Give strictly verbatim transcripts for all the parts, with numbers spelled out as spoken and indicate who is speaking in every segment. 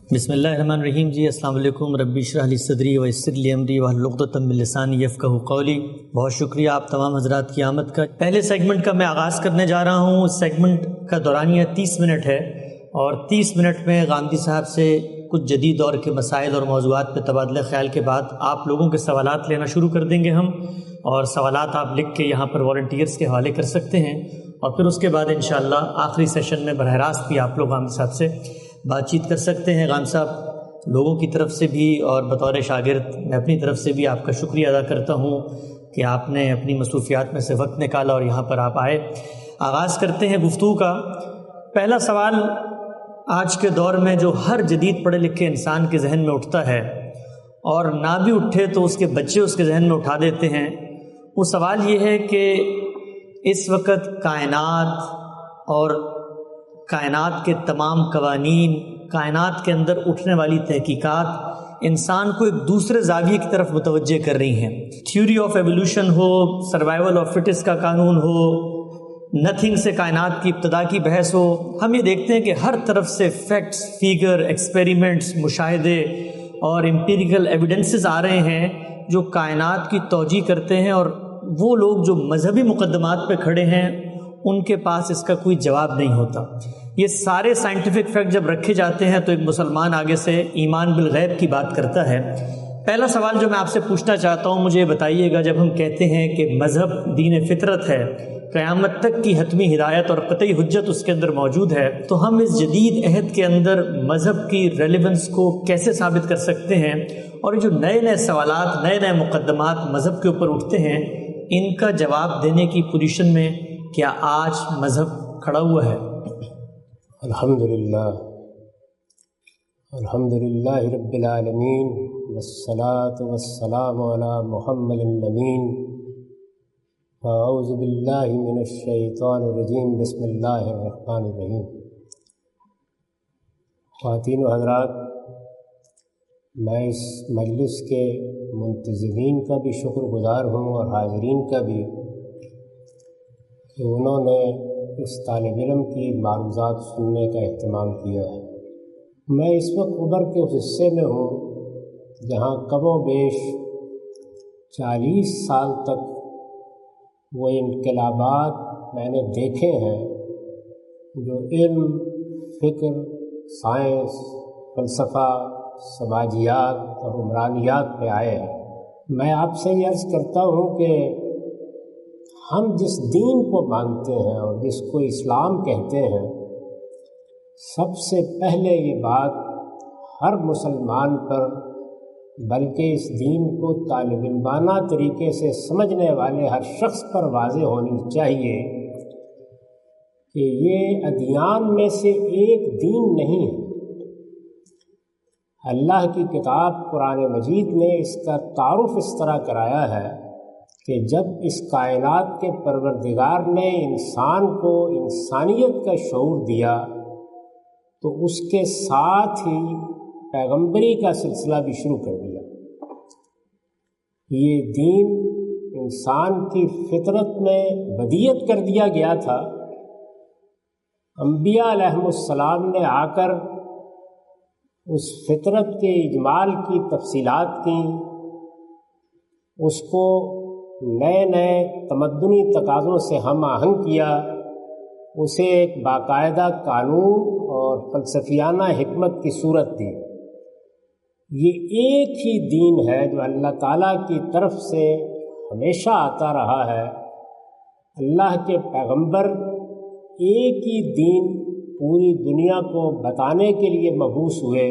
Speaker 1: بسم اللہ الرحمن الرحیم. جی السلام علیکم. ربی اشرح لی صدری ویسر لی امری واحلل عقدۃ من لسانی یفقہوا قولی. بہت شکریہ آپ تمام حضرات کی آمد کا. پہلے سیگمنٹ کا میں آغاز کرنے جا رہا ہوں. اس سیگمنٹ کا دورانیہ تیس منٹ ہے اور تیس منٹ میں غامدی صاحب سے کچھ جدید دور کے مسائل اور موضوعات پہ تبادلہ خیال کے بعد آپ لوگوں کے سوالات لینا شروع کر دیں گے ہم، اور سوالات آپ لکھ کے یہاں پر والنٹیئرس کے حوالے کر سکتے ہیں، اور پھر اس کے بعد انشاءاللہ آخری سیشن میں براہ راست بھی آپ لوگ غامدی صاحب سے بات چیت کر سکتے ہیں. غام صاحب لوگوں کی طرف سے بھی اور بطور شاگرد میں اپنی طرف سے بھی آپ کا شکریہ ادا کرتا ہوں کہ آپ نے اپنی مصروفیات میں سے وقت نکالا اور یہاں پر آپ آئے. آغاز کرتے ہیں گفتگو کا. پہلا سوال آج کے دور میں جو ہر جدید پڑھے لکھے انسان کے ذہن میں اٹھتا ہے، اور نہ بھی اٹھے تو اس کے بچے اس کے ذہن میں اٹھا دیتے ہیں، وہ سوال یہ ہے کہ اس وقت کائنات اور کائنات کے تمام قوانین، کائنات کے اندر اٹھنے والی تحقیقات انسان کو ایک دوسرے زاویے کی طرف متوجہ کر رہی ہیں. تھیوری آف ایولیوشن ہو، سروائیول آف فٹس کا قانون ہو، نتھنگ سے کائنات کی ابتدا کی بحث ہو، ہم یہ دیکھتے ہیں کہ ہر طرف سے فیکٹس، فیگر، ایکسپیریمنٹس، مشاہدے اور امپیریکل ایویڈنسز آ رہے ہیں جو کائنات کی توجیہ کرتے ہیں، اور وہ لوگ جو مذہبی مقدمات پہ کھڑے ہیں ان کے پاس اس کا کوئی جواب نہیں ہوتا. یہ سارے سائنٹیفک فیکٹ جب رکھے جاتے ہیں تو ایک مسلمان آگے سے ایمان بالغیب کی بات کرتا ہے. پہلا سوال جو میں آپ سے پوچھنا چاہتا ہوں، مجھے بتائیے گا، جب ہم کہتے ہیں کہ مذہب دین فطرت ہے، قیامت تک کی حتمی ہدایت اور قطعی حجت اس کے اندر موجود ہے، تو ہم اس جدید عہد کے اندر مذہب کی ریلیونس کو کیسے ثابت کر سکتے ہیں، اور جو نئے نئے سوالات، نئے نئے مقدمات مذہب کے اوپر اٹھتے ہیں، ان کا جواب دینے کی پوزیشن میں کیا آج مذہب کھڑا ہوا ہے؟
Speaker 2: الحمدللہ الحمدللہ رب العالمین، والصلاة والسلام علی محمد الامین. اعوذ باللہ من الشیطان الرجیم، بسم اللہ الرحمن الرحیم. خواتین و حضرات، میں اس مجلس کے منتظمین کا بھی شکر گزار ہوں اور حاضرین کا بھی کہ انہوں نے اس طالب علم کی معروضات سننے کا اہتمام کیا ہے. میں اس وقت عمر کے اس حصے میں ہوں جہاں کم و بیش چالیس سال تک وہ انقلابات میں نے دیکھے ہیں جو علم، فکر، سائنس، فلسفہ، سماجیات اور عمرانیات پہ آئے ہیں. میں آپ سے یہ عرض کرتا ہوں کہ ہم جس دین کو مانتے ہیں اور جس کو اسلام کہتے ہیں، سب سے پہلے یہ بات ہر مسلمان پر، بلکہ اس دین کو طالب علمانہ طریقے سے سمجھنے والے ہر شخص پر واضح ہونی چاہیے کہ یہ ادیان میں سے ایک دین نہیں ہے. اللہ کی کتاب قرآن مجید نے اس کا تعارف اس طرح کرایا ہے کہ جب اس کائنات کے پروردگار نے انسان کو انسانیت کا شعور دیا تو اس کے ساتھ ہی پیغمبری کا سلسلہ بھی شروع کر دیا. یہ دین انسان کی فطرت میں بدیت کر دیا گیا تھا. انبیاء علیہم السلام نے آ کر اس فطرت کے اجمال کی تفصیلات کی، اس کو نئے نئے تمدنی تقاضوں سے ہم آہنگ کیا، اسے ایک باقاعدہ قانون اور فلسفیانہ حکمت کی صورت دی. یہ ایک ہی دین ہے جو اللہ تعالیٰ کی طرف سے ہمیشہ آتا رہا ہے. اللہ کے پیغمبر ایک ہی دین پوری دنیا کو بتانے کے لیے مبعوث ہوئے.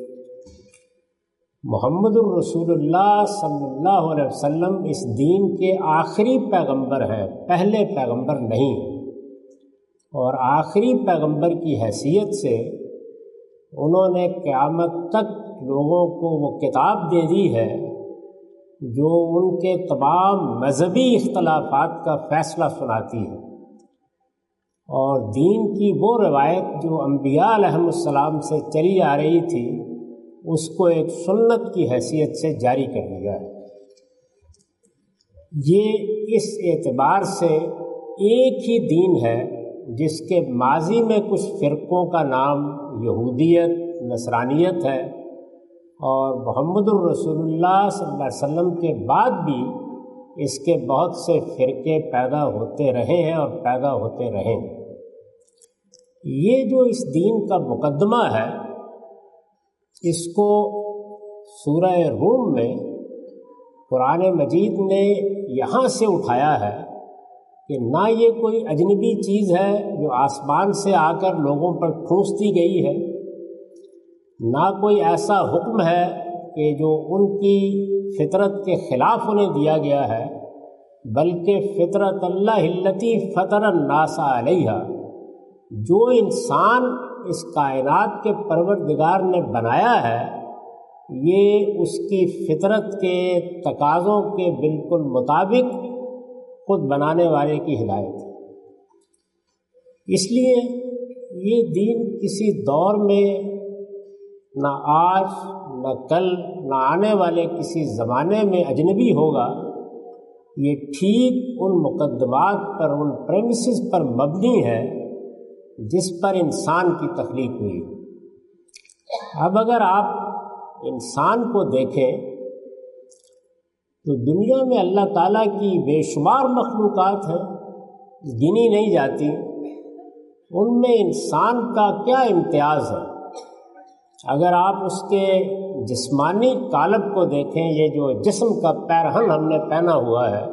Speaker 2: محمد الرسول اللہ صلی اللہ علیہ وسلم اس دین کے آخری پیغمبر ہیں، پہلے پیغمبر نہیں ہیں، اور آخری پیغمبر کی حیثیت سے انہوں نے قیامت تک لوگوں کو وہ کتاب دے دی ہے جو ان کے تمام مذہبی اختلافات کا فیصلہ سناتی ہے، اور دین کی وہ روایت جو انبیاء علیہم السلام سے چلی آ رہی تھی اس کو ایک سنت کی حیثیت سے جاری کر دیا ہے. یہ اس اعتبار سے ایک ہی دین ہے جس کے ماضی میں کچھ فرقوں کا نام یہودیت، نصرانیت ہے، اور محمد الرسول اللہ صلی اللہ علیہ وسلم کے بعد بھی اس کے بہت سے فرقے پیدا ہوتے رہے ہیں اور پیدا ہوتے رہیں گے۔ یہ جو اس دین کا مقدمہ ہے، اس کو سورہ روم میں قرآن مجید نے یہاں سے اٹھایا ہے کہ نہ یہ کوئی اجنبی چیز ہے جو آسمان سے آ کر لوگوں پر ٹھونس دی گئی ہے، نہ کوئی ایسا حکم ہے کہ جو ان کی فطرت کے خلاف انہیں دیا گیا ہے، بلکہ فطرت اللہ التی فطر الناس علیہا، جو انسان اس کائنات کے پروردگار نے بنایا ہے، یہ اس کی فطرت کے تقاضوں کے بالکل مطابق خود بنانے والے کی ہدایت ہے۔ اس لیے یہ دین کسی دور میں، نہ آج نہ کل نہ آنے والے کسی زمانے میں اجنبی ہوگا۔ یہ ٹھیک ان مقدمات پر، ان پریمیسز پر مبنی ہے جس پر انسان کی تخلیق ہوئی۔ اب اگر آپ انسان کو دیکھیں تو دنیا میں اللہ تعالیٰ کی بے شمار مخلوقات ہیں، گنی نہیں جاتی۔ ان میں انسان کا کیا امتیاز ہے؟ اگر آپ اس کے جسمانی قالب کو دیکھیں، یہ جو جسم کا پیرہن ہم نے پہنا ہوا ہے،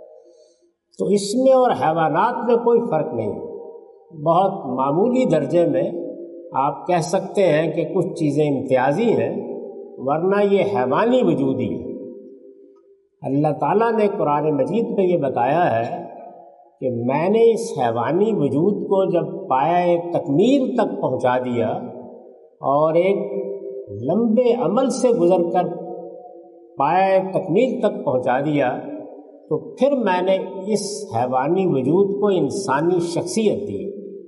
Speaker 2: تو اس میں اور حیوانات میں کوئی فرق نہیں ہے۔ بہت معمولی درجے میں آپ کہہ سکتے ہیں کہ کچھ چیزیں امتیازی ہیں، ورنہ یہ حیوانی وجود ہی ہے۔ اللہ تعالیٰ نے قرآن مجید میں یہ بتایا ہے کہ میں نے اس حیوانی وجود کو جب پایہ تکمیل تک پہنچا دیا اور ایک لمبے عمل سے گزر کر پایہ تکمیل تک پہنچا دیا، تو پھر میں نے اس حیوانی وجود کو انسانی شخصیت دی،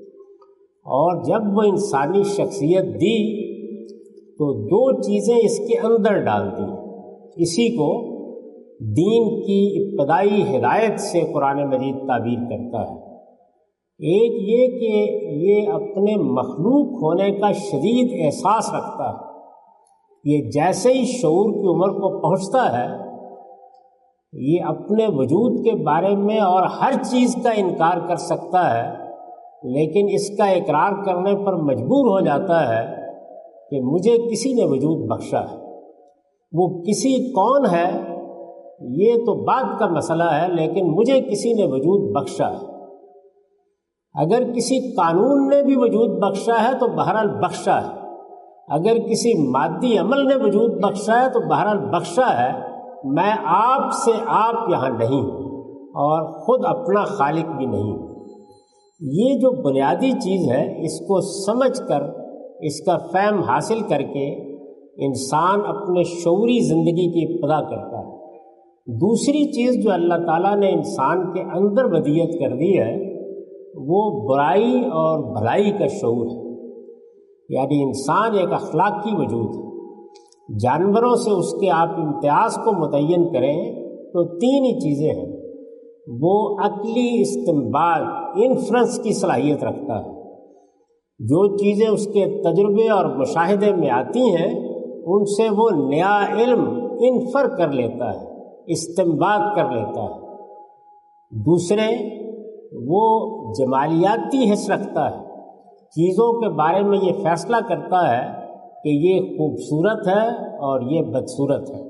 Speaker 2: اور جب وہ انسانی شخصیت دی تو دو چیزیں اس کے اندر ڈال دی۔ اسی کو دین کی ابتدائی ہدایت سے قرآن مجید تعبیر کرتا ہے۔ ایک یہ کہ یہ اپنے مخلوق ہونے کا شدید احساس رکھتا ہے۔ یہ جیسے ہی شعور کی عمر کو پہنچتا ہے، یہ اپنے وجود کے بارے میں اور ہر چیز کا انکار کر سکتا ہے، لیکن اس کا اقرار کرنے پر مجبور ہو جاتا ہے کہ مجھے کسی نے وجود بخشا ہے۔ وہ کسی کون ہے یہ تو بعد کا مسئلہ ہے، لیکن مجھے کسی نے وجود بخشا ہے۔ اگر کسی قانون نے بھی وجود بخشا ہے تو بہرحال بخشا ہے، اگر کسی مادی عمل نے وجود بخشا ہے تو بہرحال بخشا ہے۔ میں آپ سے آپ یہاں نہیں ہوں اور خود اپنا خالق بھی نہیں ہوں۔ یہ جو بنیادی چیز ہے، اس کو سمجھ کر، اس کا فہم حاصل کر کے انسان اپنے شعوری زندگی کی ابتدا کرتا ہے۔ دوسری چیز جو اللہ تعالیٰ نے انسان کے اندر ودیت کر دی ہے، وہ برائی اور بھلائی کا شعور ہے۔ یعنی انسان ایک اخلاقی وجود ہے۔ جانوروں سے اس کے آپ امتیاز کو متعین کریں تو تین ہی چیزیں ہیں۔ وہ عقلی استنباط، انفرنس کی صلاحیت رکھتا ہے۔ جو چیزیں اس کے تجربے اور مشاہدے میں آتی ہیں، ان سے وہ نیا علم انفر کر لیتا ہے، استنباط کر لیتا ہے۔ دوسرے، وہ جمالیاتی حس رکھتا ہے۔ چیزوں کے بارے میں یہ فیصلہ کرتا ہے کہ یہ خوبصورت ہے اور یہ بدصورت ہے۔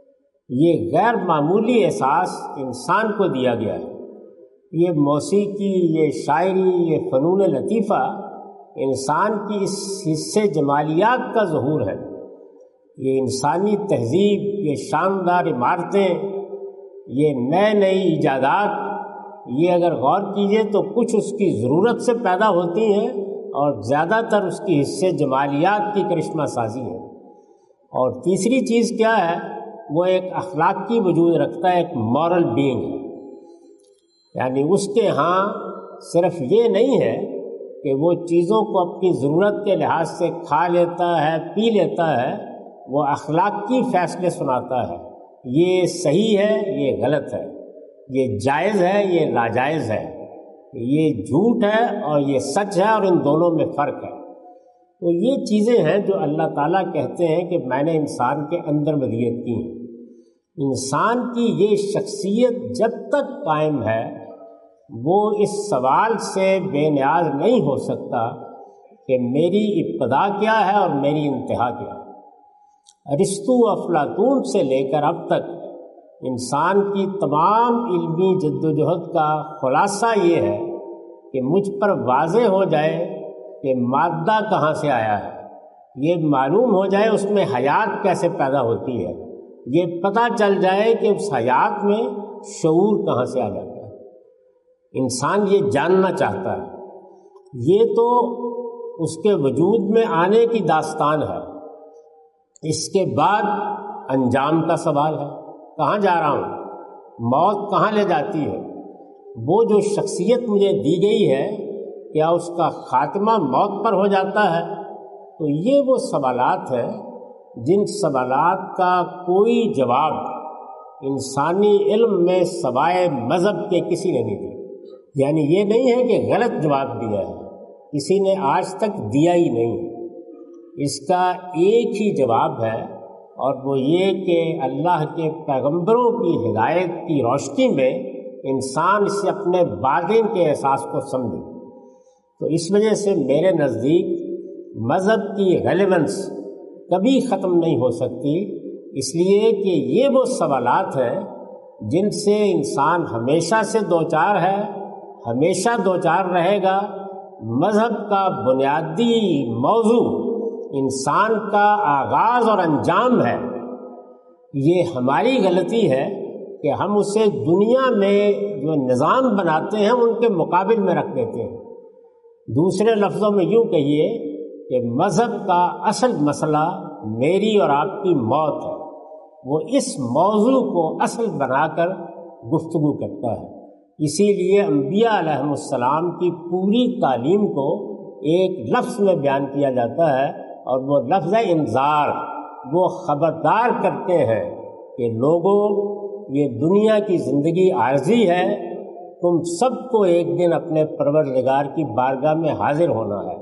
Speaker 2: یہ غیر معمولی احساس انسان کو دیا گیا ہے۔ یہ موسیقی، یہ شاعری، یہ فنون لطیفہ انسان کی اس حصے جمالیات کا ظہور ہے۔ یہ انسانی تہذیب، یہ شاندار عمارتیں، یہ نئے نئی ایجادات، یہ اگر غور کیجئے تو کچھ اس کی ضرورت سے پیدا ہوتی ہیں اور زیادہ تر اس کی حصے جمالیات کی کرشمہ سازی ہے۔ اور تیسری چیز کیا ہے؟ وہ ایک اخلاقی وجود رکھتا ہے، ایک مورل بینگ ہے۔ یعنی اس کے ہاں صرف یہ نہیں ہے کہ وہ چیزوں کو اپنی ضرورت کے لحاظ سے کھا لیتا ہے، پی لیتا ہے، وہ اخلاقی فیصلے سناتا ہے۔ یہ صحیح ہے، یہ غلط ہے، یہ جائز ہے، یہ ناجائز ہے، یہ جھوٹ ہے اور یہ سچ ہے، اور ان دونوں میں فرق ہے۔ تو یہ چیزیں ہیں جو اللہ تعالیٰ کہتے ہیں کہ میں نے انسان کے اندر ودیت کی ہیں۔ انسان کی یہ شخصیت جب تک قائم ہے وہ اس سوال سے بے نیاز نہیں ہو سکتا کہ میری ابتدا کیا ہے اور میری انتہا کیا ہے۔ ارسطو افلاطون سے لے کر اب تک انسان کی تمام علمی جد و جہد کا خلاصہ یہ ہے کہ مجھ پر واضح ہو جائے کہ مادہ کہاں سے آیا ہے، یہ معلوم ہو جائے اس میں حیات کیسے پیدا ہوتی ہے، یہ پتہ چل جائے کہ اس حیات میں شعور کہاں سے آ جاتا ہے۔ انسان یہ جاننا چاہتا ہے۔ یہ تو اس کے وجود میں آنے کی داستان ہے۔ اس کے بعد انجام کا سوال ہے، کہاں جا رہا ہوں، موت کہاں لے جاتی ہے۔ وہ جو شخصیت مجھے دی گئی ہے کیا اس کا خاتمہ موت پر ہو جاتا ہے؟ تو یہ وہ سوالات ہیں جن سوالات کا کوئی جواب انسانی علم میں سوائے مذہب کے کسی نے نہیں دیا۔ یعنی یہ نہیں ہے کہ غلط جواب دیا ہے، کسی نے آج تک دیا ہی نہیں۔ اس کا ایک ہی جواب ہے اور وہ یہ کہ اللہ کے پیغمبروں کی ہدایت کی روشنی میں انسان اسے اپنے باطن کے احساس کو سمجھے۔ تو اس وجہ سے میرے نزدیک مذہب کی ریلیونس کبھی ختم نہیں ہو سکتی، اس لیے کہ یہ وہ سوالات ہیں جن سے انسان ہمیشہ سے دوچار ہے، ہمیشہ دوچار رہے گا۔ مذہب کا بنیادی موضوع انسان کا آغاز اور انجام ہے۔ یہ ہماری غلطی ہے کہ ہم اسے دنیا میں جو نظام بناتے ہیں ان کے مقابل میں رکھ دیتے ہیں۔ دوسرے لفظوں میں یوں کہیے کہ مذہب کا اصل مسئلہ میری اور آپ کی موت ہے، وہ اس موضوع کو اصل بنا کر گفتگو کرتا ہے۔ اسی لیے انبیاء علیہم السلام کی پوری تعلیم کو ایک لفظ میں بیان کیا جاتا ہے اور وہ لفظ ہے انذار۔ وہ خبردار کرتے ہیں کہ لوگوں یہ دنیا کی زندگی عارضی ہے، تم سب کو ایک دن اپنے پروردگار کی بارگاہ میں حاضر ہونا ہے۔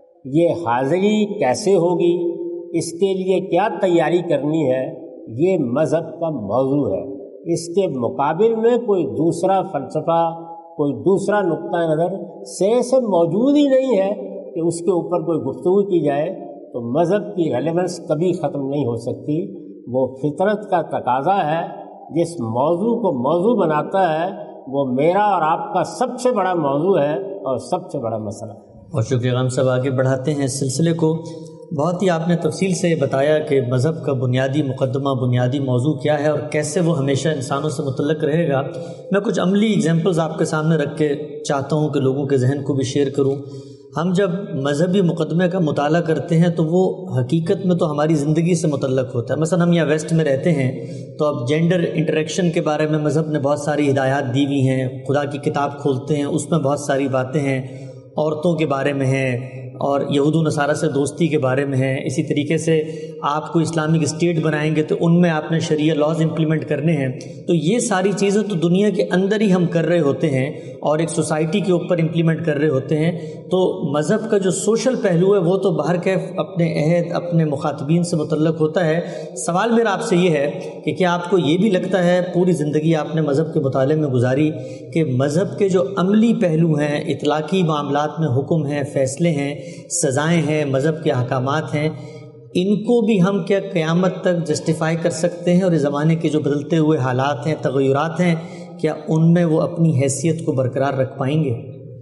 Speaker 2: یہ حاضری کیسے ہوگی، اس کے لیے کیا تیاری کرنی ہے، یہ مذہب کا موضوع ہے۔ اس کے مقابل میں کوئی دوسرا فلسفہ، کوئی دوسرا نقطہ نظر سے سے موجود ہی نہیں ہے کہ اس کے اوپر کوئی گفتگو کی جائے۔ تو مذہب کی ریلیونس کبھی ختم نہیں ہو سکتی۔ وہ فطرت کا تقاضا ہے، جس موضوع کو موضوع بناتا ہے وہ میرا اور آپ کا سب سے بڑا موضوع ہے اور سب سے بڑا مسئلہ ہے۔
Speaker 1: بہت شکریہ غام صاحب، آگے بڑھاتے ہیں اس سلسلے کو۔ بہت ہی آپ نے تفصیل سے بتایا کہ مذہب کا بنیادی مقدمہ، بنیادی موضوع کیا ہے اور کیسے وہ ہمیشہ انسانوں سے متعلق رہے گا۔ میں کچھ عملی اگزامپلز آپ کے سامنے رکھ کے چاہتا ہوں کہ لوگوں کے ذہن کو بھی شیئر کروں۔ ہم جب مذہبی مقدمے کا مطالعہ کرتے ہیں تو وہ حقیقت میں تو ہماری زندگی سے متعلق ہوتا ہے۔ مثلا ہم یہاں ویسٹ میں رہتے ہیں تو اب جینڈر انٹریکشن کے بارے میں مذہب نے بہت ساری ہدایات دی ہوئی ہیں۔ خدا کی کتاب کھولتے ہیں، اس میں بہت ساری باتیں ہیں، عورتوں کے بارے میں ہیں اور یہود و نصارہ سے دوستی کے بارے میں ہیں۔ اسی طریقے سے آپ کو اسلامک اسٹیٹ بنائیں گے تو ان میں آپ نے شریعہ لاز امپلیمنٹ کرنے ہیں۔ تو یہ ساری چیزیں تو دنیا کے اندر ہی ہم کر رہے ہوتے ہیں اور ایک سوسائٹی کے اوپر امپلیمنٹ کر رہے ہوتے ہیں۔ تو مذہب کا جو سوشل پہلو ہے وہ تو باہر کیف اپنے عہد، اپنے مخاطبین سے متعلق ہوتا ہے۔ سوال میرا آپ سے یہ ہے کہ کیا آپ کو یہ بھی لگتا ہے، پوری زندگی آپ نے مذہب کے مطالعے میں گزاری، کہ مذہب کے جو عملی پہلو ہیں، اطلاقی معاملات میں حکم ہیں، فیصلے ہیں، سزائیں ہیں، مذہب کے احکامات ہیں، ان کو بھی ہم کیا قیامت تک جسٹیفائی کر سکتے ہیں؟ اور اس زمانے کے جو بدلتے ہوئے حالات ہیں، تغیرات ہیں، کیا ان میں وہ اپنی حیثیت کو برقرار رکھ پائیں گے؟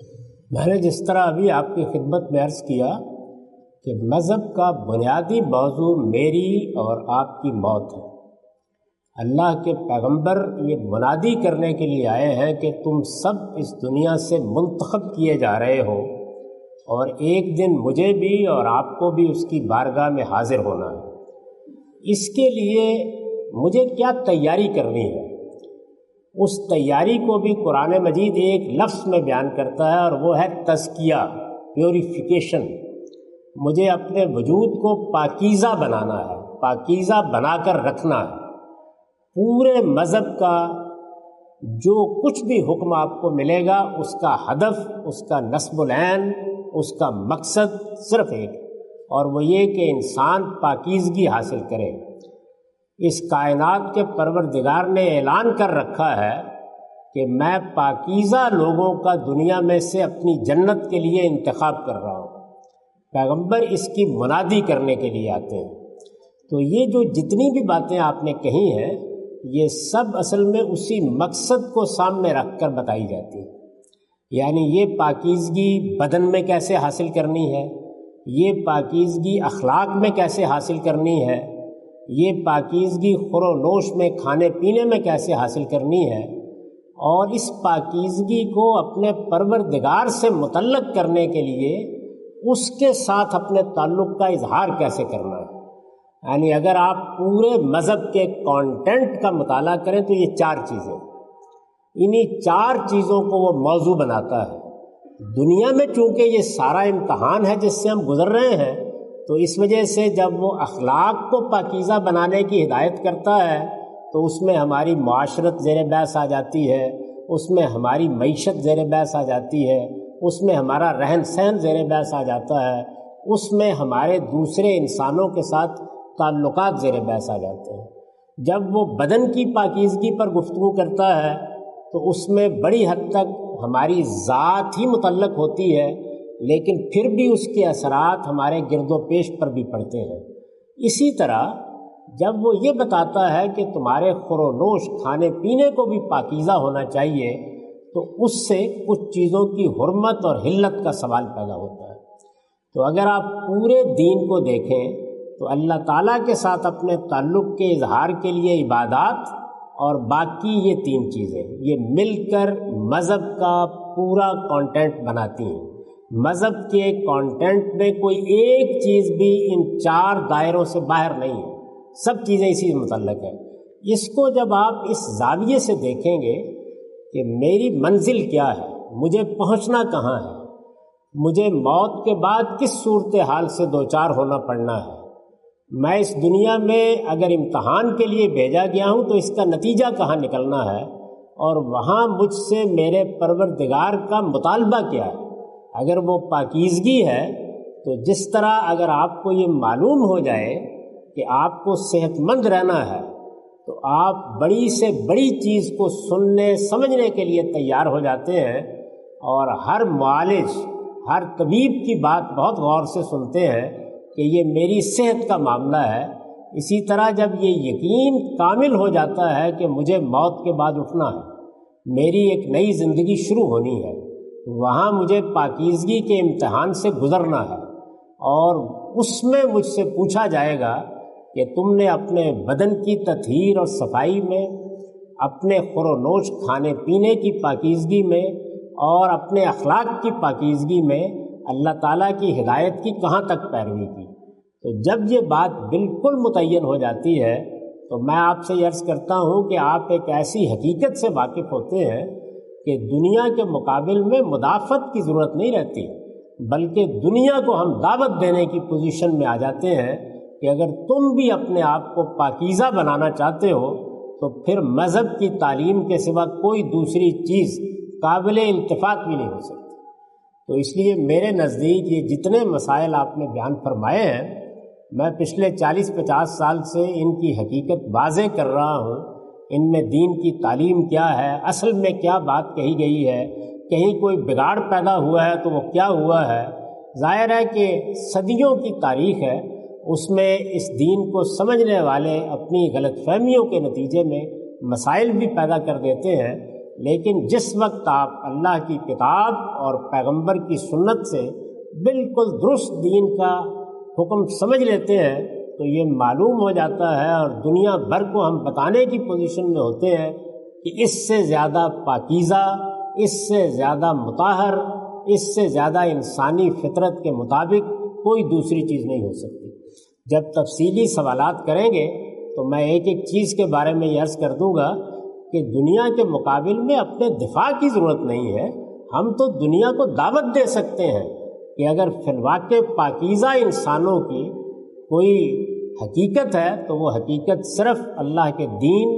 Speaker 2: میں نے جس طرح ابھی آپ کی خدمت میں عرض کیا کہ مذہب کا بنیادی موضوع میری اور آپ کی موت ہے۔ اللہ کے پیغمبر یہ منادی کرنے کے لیے آئے ہیں کہ تم سب اس دنیا سے منتخب کیے جا رہے ہو اور ایک دن مجھے بھی اور آپ کو بھی اس کی بارگاہ میں حاضر ہونا ہے۔ اس کے لیے مجھے کیا تیاری کرنی ہے، اس تیاری کو بھی قرآن مجید ایک لفظ میں بیان کرتا ہے اور وہ ہے تزکیہ، پیوریفیکیشن۔ مجھے اپنے وجود کو پاکیزہ بنانا ہے، پاکیزہ بنا کر رکھنا ہے۔ پورے مذہب کا جو کچھ بھی حکم آپ کو ملے گا اس کا ہدف، اس کا نصب العین، اس کا مقصد صرف ایک ہے اور وہ یہ کہ انسان پاکیزگی حاصل کرے۔ اس کائنات کے پروردگار نے اعلان کر رکھا ہے کہ میں پاکیزہ لوگوں کا دنیا میں سے اپنی جنت کے لیے انتخاب کر رہا ہوں۔ پیغمبر اس کی منادی کرنے کے لیے آتے ہیں۔ تو یہ جو جتنی بھی باتیں آپ نے کہی ہیں یہ سب اصل میں اسی مقصد کو سامنے رکھ کر بتائی جاتی ہیں، یعنی یہ پاکیزگی بدن میں کیسے حاصل کرنی ہے، یہ پاکیزگی اخلاق میں کیسے حاصل کرنی ہے، یہ پاکیزگی خور و نوش میں کھانے پینے میں کیسے حاصل کرنی ہے، اور اس پاکیزگی کو اپنے پروردگار سے متعلق کرنے کے لیے اس کے ساتھ اپنے تعلق کا اظہار کیسے کرنا ہے۔ یعنی اگر آپ پورے مذہب کے کانٹینٹ کا مطالعہ کریں تو یہ چار چیزیں، انہی چار چیزوں کو وہ موضوع بناتا ہے۔ دنیا میں چونکہ یہ سارا امتحان ہے جس سے ہم گزر رہے ہیں، تو اس وجہ سے جب وہ اخلاق کو پاکیزہ بنانے کی ہدایت کرتا ہے تو اس میں ہماری معاشرت زیر بحث آ جاتی ہے، اس میں ہماری معیشت زیر بحث آ جاتی ہے، اس میں ہمارا رہن سہن زیر بحث آ جاتا ہے، اس میں ہمارے دوسرے انسانوں کے ساتھ تعلقات زیر بحث آ جاتے ہیں۔ جب وہ بدن کی پاکیزگی پر گفتگو کرتا ہے تو اس میں بڑی حد تک ہماری ذات ہی متعلق ہوتی ہے، لیکن پھر بھی اس کے اثرات ہمارے گرد و پیش پر بھی پڑتے ہیں۔ اسی طرح جب وہ یہ بتاتا ہے کہ تمہارے خور و نوش کھانے پینے کو بھی پاکیزہ ہونا چاہیے، تو اس سے کچھ چیزوں کی حرمت اور حلت کا سوال پیدا ہوتا ہے۔ تو اگر آپ پورے دین کو دیکھیں تو اللہ تعالیٰ کے ساتھ اپنے تعلق کے اظہار کے لیے عبادات اور باقی یہ تین چیزیں یہ مل کر مذہب کا پورا کانٹینٹ بناتی ہیں۔ مذہب کے کانٹینٹ میں کوئی ایک چیز بھی ان چار دائروں سے باہر نہیں ہے، سب چیزیں اسی سے متعلق ہیں۔ اس کو جب آپ اس زاویے سے دیکھیں گے کہ میری منزل کیا ہے، مجھے پہنچنا کہاں ہے، مجھے موت کے بعد کس صورتحال سے دوچار ہونا پڑنا ہے، میں اس دنیا میں اگر امتحان کے لیے بھیجا گیا ہوں تو اس کا نتیجہ کہاں نکلنا ہے، اور وہاں مجھ سے میرے پروردگار کا مطالبہ کیا ہے۔ اگر وہ پاکیزگی ہے تو جس طرح اگر آپ کو یہ معلوم ہو جائے کہ آپ کو صحت مند رہنا ہے تو آپ بڑی سے بڑی چیز کو سننے سمجھنے کے لیے تیار ہو جاتے ہیں، اور ہر معالج ہر طبیب کی بات بہت غور سے سنتے ہیں کہ یہ میری صحت کا معاملہ ہے۔ اسی طرح جب یہ یقین کامل ہو جاتا ہے کہ مجھے موت کے بعد اٹھنا ہے، میری ایک نئی زندگی شروع ہونی ہے، وہاں مجھے پاکیزگی کے امتحان سے گزرنا ہے، اور اس میں مجھ سے پوچھا جائے گا کہ تم نے اپنے بدن کی تطہیر اور صفائی میں، اپنے خور و نوش کھانے پینے کی پاکیزگی میں، اور اپنے اخلاق کی پاکیزگی میں اللہ تعالیٰ کی ہدایت کی کہاں تک پیروی کی۔ تو جب یہ بات بالکل متعین ہو جاتی ہے تو میں آپ سے یہ عرض کرتا ہوں کہ آپ ایک ایسی حقیقت سے واقف ہوتے ہیں کہ دنیا کے مقابل میں مدافعت کی ضرورت نہیں رہتی، بلکہ دنیا کو ہم دعوت دینے کی پوزیشن میں آ جاتے ہیں کہ اگر تم بھی اپنے آپ کو پاکیزہ بنانا چاہتے ہو تو پھر مذہب کی تعلیم کے سوا کوئی دوسری چیز قابل التفات بھی نہیں ہو سکتی۔ تو اس لیے میرے نزدیک یہ جتنے مسائل آپ نے بیان فرمائے ہیں، میں پچھلے چالیس پچاس سال سے ان کی حقیقت واضح کر رہا ہوں۔ ان میں دین کی تعلیم کیا ہے، اصل میں کیا بات کہی گئی ہے، کہیں کوئی بگاڑ پیدا ہوا ہے تو وہ کیا ہوا ہے۔ ظاہر ہے کہ صدیوں کی تاریخ ہے، اس میں اس دین کو سمجھنے والے اپنی غلط فہمیوں کے نتیجے میں مسائل بھی پیدا کر دیتے ہیں، لیکن جس وقت آپ اللہ کی کتاب اور پیغمبر کی سنت سے بالکل درست دین کا حکم سمجھ لیتے ہیں تو یہ معلوم ہو جاتا ہے، اور دنیا بھر کو ہم بتانے کی پوزیشن میں ہوتے ہیں کہ اس سے زیادہ پاکیزہ، اس سے زیادہ مطہر، اس سے زیادہ انسانی فطرت کے مطابق کوئی دوسری چیز نہیں ہو سکتی۔ جب تفصیلی سوالات کریں گے تو میں ایک ایک چیز کے بارے میں یہ عرض کر دوں گا کہ دنیا کے مقابل میں اپنے دفاع کی ضرورت نہیں ہے، ہم تو دنیا کو دعوت دے سکتے ہیں کہ اگر فی الواقع پاکیزہ انسانوں کی کوئی حقیقت ہے تو وہ حقیقت صرف اللہ کے دین،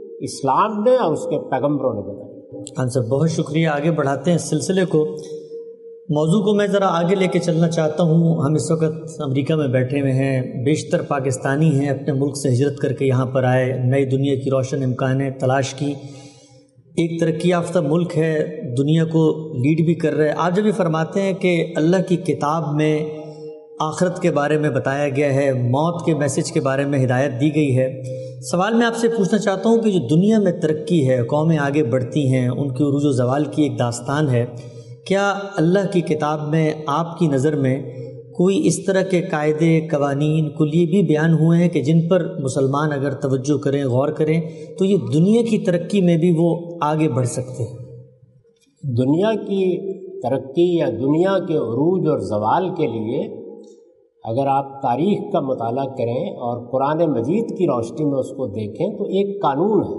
Speaker 2: اسلام نے اور اس کے پیغمبروں نے بتائی۔
Speaker 1: خان صاحب بہت شکریہ، آگے بڑھاتے ہیں اس سلسلے کو۔ موضوع کو میں ذرا آگے لے کے چلنا چاہتا ہوں۔ ہم اس وقت امریکہ میں بیٹھے ہوئے ہیں، بیشتر پاکستانی ہیں، اپنے ملک سے ہجرت کر کے یہاں پر آئے، نئی دنیا کی روشن امکانیں تلاش کی۔ ایک ترقی یافتہ ملک ہے، دنیا کو لیڈ بھی کر رہے ہیں۔ آپ جب یہ فرماتے ہیں کہ اللہ کی کتاب میں آخرت کے بارے میں بتایا گیا ہے، موت کے میسج کے بارے میں ہدایت دی گئی ہے، سوال میں آپ سے پوچھنا چاہتا ہوں کہ جو دنیا میں ترقی ہے، قومیں آگے بڑھتی ہیں، ان کے عروج و زوال کی ایک داستان ہے، کیا اللہ کی کتاب میں آپ کی نظر میں کوئی اس طرح کے قاعدے، قوانین، کلیے بھی بیان ہوئے ہیں کہ جن پر مسلمان اگر توجہ کریں، غور کریں تو یہ دنیا کی ترقی میں بھی وہ آگے بڑھ سکتے ہیں؟
Speaker 2: دنیا کی ترقی یا دنیا کے عروج اور زوال کے لیے اگر آپ تاریخ کا مطالعہ کریں اور قرآن مجید کی روشنی میں اس کو دیکھیں تو ایک قانون ہے۔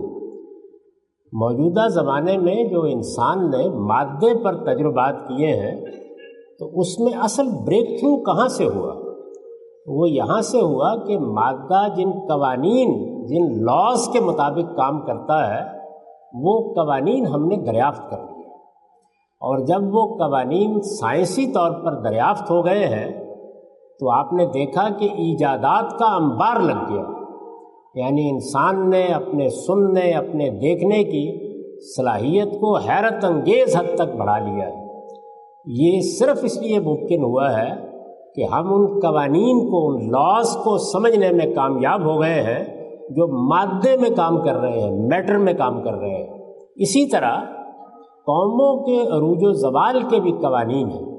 Speaker 2: موجودہ زمانے میں جو انسان نے مادے پر تجربات کیے ہیں تو اس میں اصل بریک تھرو کہاں سے ہوا؟ وہ یہاں سے ہوا کہ مادہ جن قوانین، جن لاز کے مطابق کام کرتا ہے، وہ قوانین ہم نے دریافت کر لیے، اور جب وہ قوانین سائنسی طور پر دریافت ہو گئے ہیں تو آپ نے دیکھا کہ ایجادات کا انبار لگ گیا، یعنی انسان نے اپنے سننے، اپنے دیکھنے کی صلاحیت کو حیرت انگیز حد تک بڑھا لیا ہے۔ یہ صرف اس لیے ممکن ہوا ہے کہ ہم ان قوانین کو، ان لاز کو سمجھنے میں کامیاب ہو گئے ہیں جو مادے میں کام کر رہے ہیں، میٹر میں کام کر رہے ہیں۔ اسی طرح قوموں کے عروج و زوال کے بھی قوانین ہیں،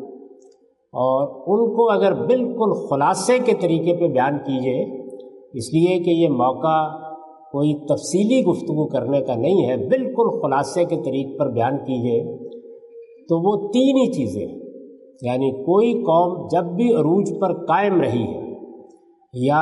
Speaker 2: اور ان کو اگر بالکل خلاصے کے طریقے پہ بیان کیجیے، اس لیے کہ یہ موقع کوئی تفصیلی گفتگو کرنے کا نہیں ہے، بالکل خلاصے کے طریق پر بیان کیجیے تو وہ تین ہی چیزیں، یعنی کوئی قوم جب بھی عروج پر قائم رہی ہے یا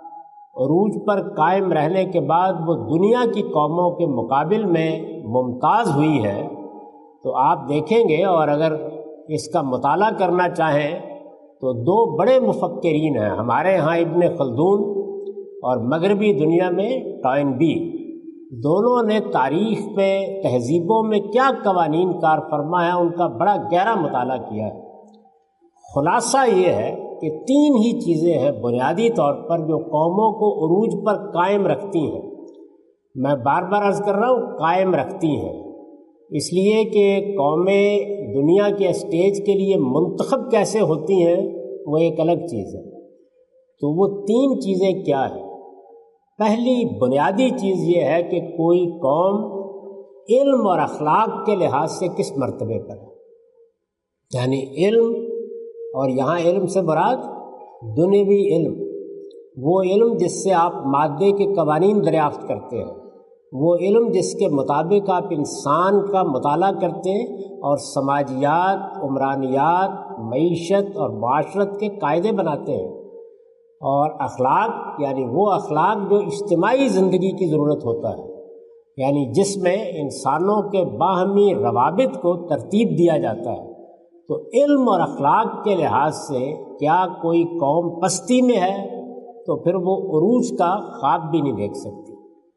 Speaker 2: عروج پر قائم رہنے کے بعد وہ دنیا کی قوموں کے مقابل میں ممتاز ہوئی ہے، تو آپ دیکھیں گے، اور اگر اس کا مطالعہ کرنا چاہیں تو دو بڑے مفکرین ہیں ہمارے ہاں، ابن خلدون، اور مغربی دنیا میں ٹوائنبی، دونوں نے تاریخ پہ، تہذیبوں میں کیا قوانین کار فرما ہے ان کا بڑا گہرا مطالعہ کیا ہے۔ خلاصہ یہ ہے کہ تین ہی چیزیں ہیں بنیادی طور پر جو قوموں کو عروج پر قائم رکھتی ہیں۔ میں بار بار عرض کر رہا ہوں قائم رکھتی ہیں، اس لیے کہ قومیں دنیا کے اسٹیج کے لیے منتخب کیسے ہوتی ہیں وہ ایک الگ چیز ہے۔ تو وہ تین چیزیں کیا ہیں؟ پہلی بنیادی چیز یہ ہے کہ کوئی قوم علم اور اخلاق کے لحاظ سے کس مرتبے پر ہے، یعنی علم، اور یہاں علم سے مراد دنیوی علم، وہ علم جس سے آپ مادے کے قوانین دریافت کرتے ہیں، وہ علم جس کے مطابق آپ انسان کا مطالعہ کرتے ہیں اور سماجیات، عمرانیات، معیشت اور معاشرت کے قاعدے بناتے ہیں، اور اخلاق یعنی وہ اخلاق جو اجتماعی زندگی کی ضرورت ہوتا ہے، یعنی جس میں انسانوں کے باہمی روابط کو ترتیب دیا جاتا ہے۔ تو علم اور اخلاق کے لحاظ سے کیا کوئی قوم پستی میں ہے تو پھر وہ عروج کا خواب بھی نہیں دیکھ سکتی۔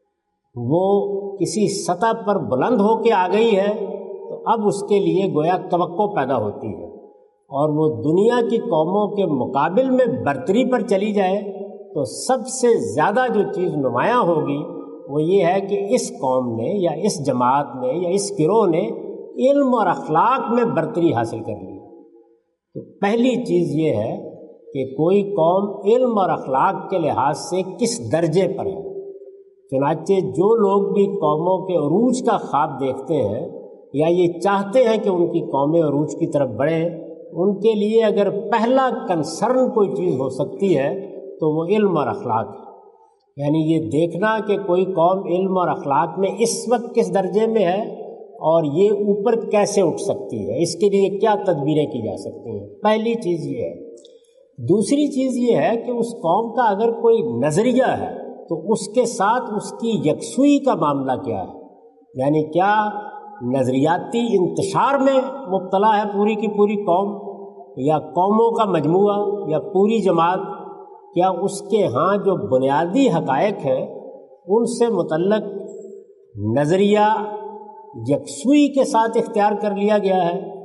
Speaker 2: وہ کسی سطح پر بلند ہو کے آ گئی ہے تو اب اس کے لیے گویا توقع پیدا ہوتی ہے، اور وہ دنیا کی قوموں کے مقابل میں برتری پر چلی جائے تو سب سے زیادہ جو چیز نمایاں ہوگی وہ یہ ہے کہ اس قوم نے یا اس جماعت نے یا اس گروہ نے علم اور اخلاق میں برتری حاصل کر لی۔ تو پہلی چیز یہ ہے کہ کوئی قوم علم اور اخلاق کے لحاظ سے کس درجے پر ہے۔ چنانچہ جو لوگ بھی قوموں کے عروج کا خواب دیکھتے ہیں یا یہ چاہتے ہیں کہ ان کی قومیں عروج کی طرف بڑھیں، ان کے لیے اگر پہلا کنسرن کوئی چیز ہو سکتی ہے تو وہ علم اور اخلاق ہے، یعنی یہ دیکھنا کہ کوئی قوم علم اور اخلاق میں اس وقت کس درجے میں ہے اور یہ اوپر کیسے اٹھ سکتی ہے، اس کے لیے کیا تدبیریں کی جا سکتی ہیں۔ پہلی چیز یہ ہے۔ دوسری چیز یہ ہے کہ اس قوم کا اگر کوئی نظریہ ہے تو اس کے ساتھ اس کی یکسوئی کا معاملہ کیا ہے، یعنی کیا نظریاتی انتشار میں مبتلا ہے پوری کی پوری قوم یا قوموں کا مجموعہ یا پوری جماعت، کیا اس کے ہاں جو بنیادی حقائق ہیں ان سے متعلق نظریہ یکسوئی کے ساتھ اختیار کر لیا گیا ہے۔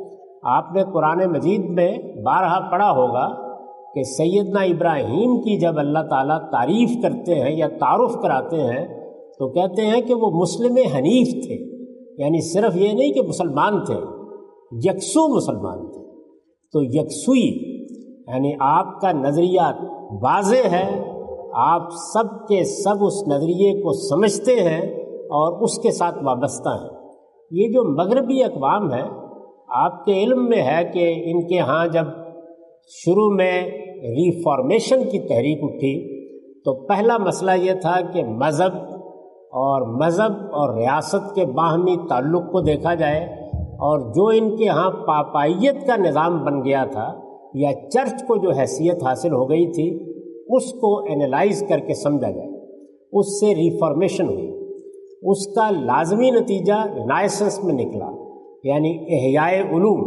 Speaker 2: آپ نے قرآن مجید میں بارہا پڑھا ہوگا کہ سیدنا ابراہیم کی جب اللہ تعالیٰ تعریف کرتے ہیں یا تعارف کراتے ہیں تو کہتے ہیں کہ وہ مسلم حنیف تھے، یعنی صرف یہ نہیں کہ مسلمان تھے، یکسو مسلمان تھے۔ تو یکسوئی یعنی آپ کا نظریہ واضح ہے، آپ سب کے سب اس نظریے کو سمجھتے ہیں اور اس کے ساتھ وابستہ ہیں۔ یہ جو مغربی اقوام ہے، آپ کے علم میں ہے کہ ان کے ہاں جب شروع میں ریفارمیشن کی تحریک اٹھی تو پہلا مسئلہ یہ تھا کہ مذہب اور مذہب اور ریاست کے باہمی تعلق کو دیکھا جائے، اور جو ان کے ہاں پاپائیت کا نظام بن گیا تھا یا چرچ کو جو حیثیت حاصل ہو گئی تھی اس کو اینالائز کر کے سمجھا جائے۔ اس سے ریفارمیشن ہوئی، اس کا لازمی نتیجہ رینائسنس میں نکلا، یعنی احیاء علوم،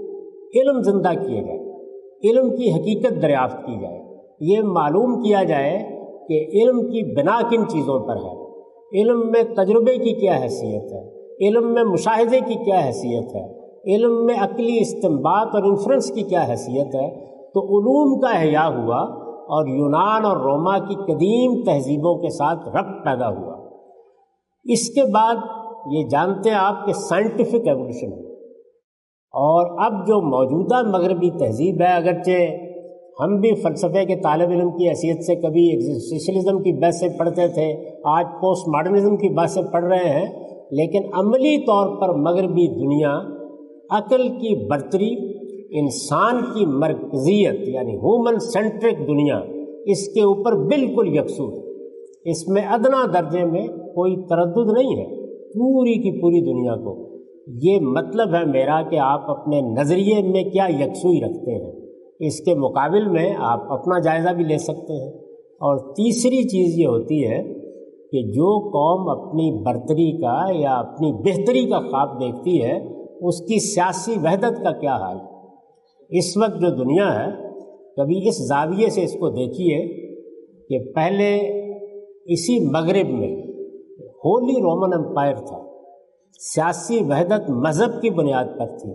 Speaker 2: علم زندہ کیے جائے، علم کی حقیقت دریافت کی جائے، یہ معلوم کیا جائے کہ علم کی بنا کن چیزوں پر ہے، علم میں تجربے کی کیا حیثیت ہے، علم میں مشاہدے کی کیا حیثیت ہے، علم میں عقلی استنباط اور انفرنس کی کیا حیثیت ہے۔ تو علوم کا احیاء ہوا اور یونان اور روما کی قدیم تہذیبوں کے ساتھ ربط پیدا ہوا۔ اس کے بعد یہ جانتے ہیں آپ کہ سائنٹیفک ایوولوشن ہے، اور اب جو موجودہ مغربی تہذیب ہے، اگرچہ ہم بھی فلسفے کے طالب علم کی حیثیت سے کبھی ایگزسٹنشلزم کی بحثیں پڑھتے تھے، آج پوسٹ ماڈرنزم کی بحثیں پڑھ رہے ہیں، لیکن عملی طور پر مغربی دنیا عقل کی برتری، انسان کی مرکزیت یعنی ہیومن سینٹرک دنیا، اس کے اوپر بالکل یکسو ہے۔ اس میں ادنا درجے میں کوئی تردد نہیں ہے پوری کی پوری دنیا کو۔ یہ مطلب ہے میرا کہ آپ اپنے نظریے میں کیا یکسوئی رکھتے ہیں، اس کے مقابل میں آپ اپنا جائزہ بھی لے سکتے ہیں۔ اور تیسری چیز یہ ہوتی ہے کہ جو قوم اپنی برتری کا یا اپنی بہتری کا خواب دیکھتی ہے اس کی سیاسی وحدت کا کیا حال ہے۔ اس وقت جو دنیا ہے، کبھی اس زاویے سے اس کو دیکھیے کہ پہلے اسی مغرب میں ہولی رومن امپائر تھا، سیاسی وحدت مذہب کی بنیاد پر تھی۔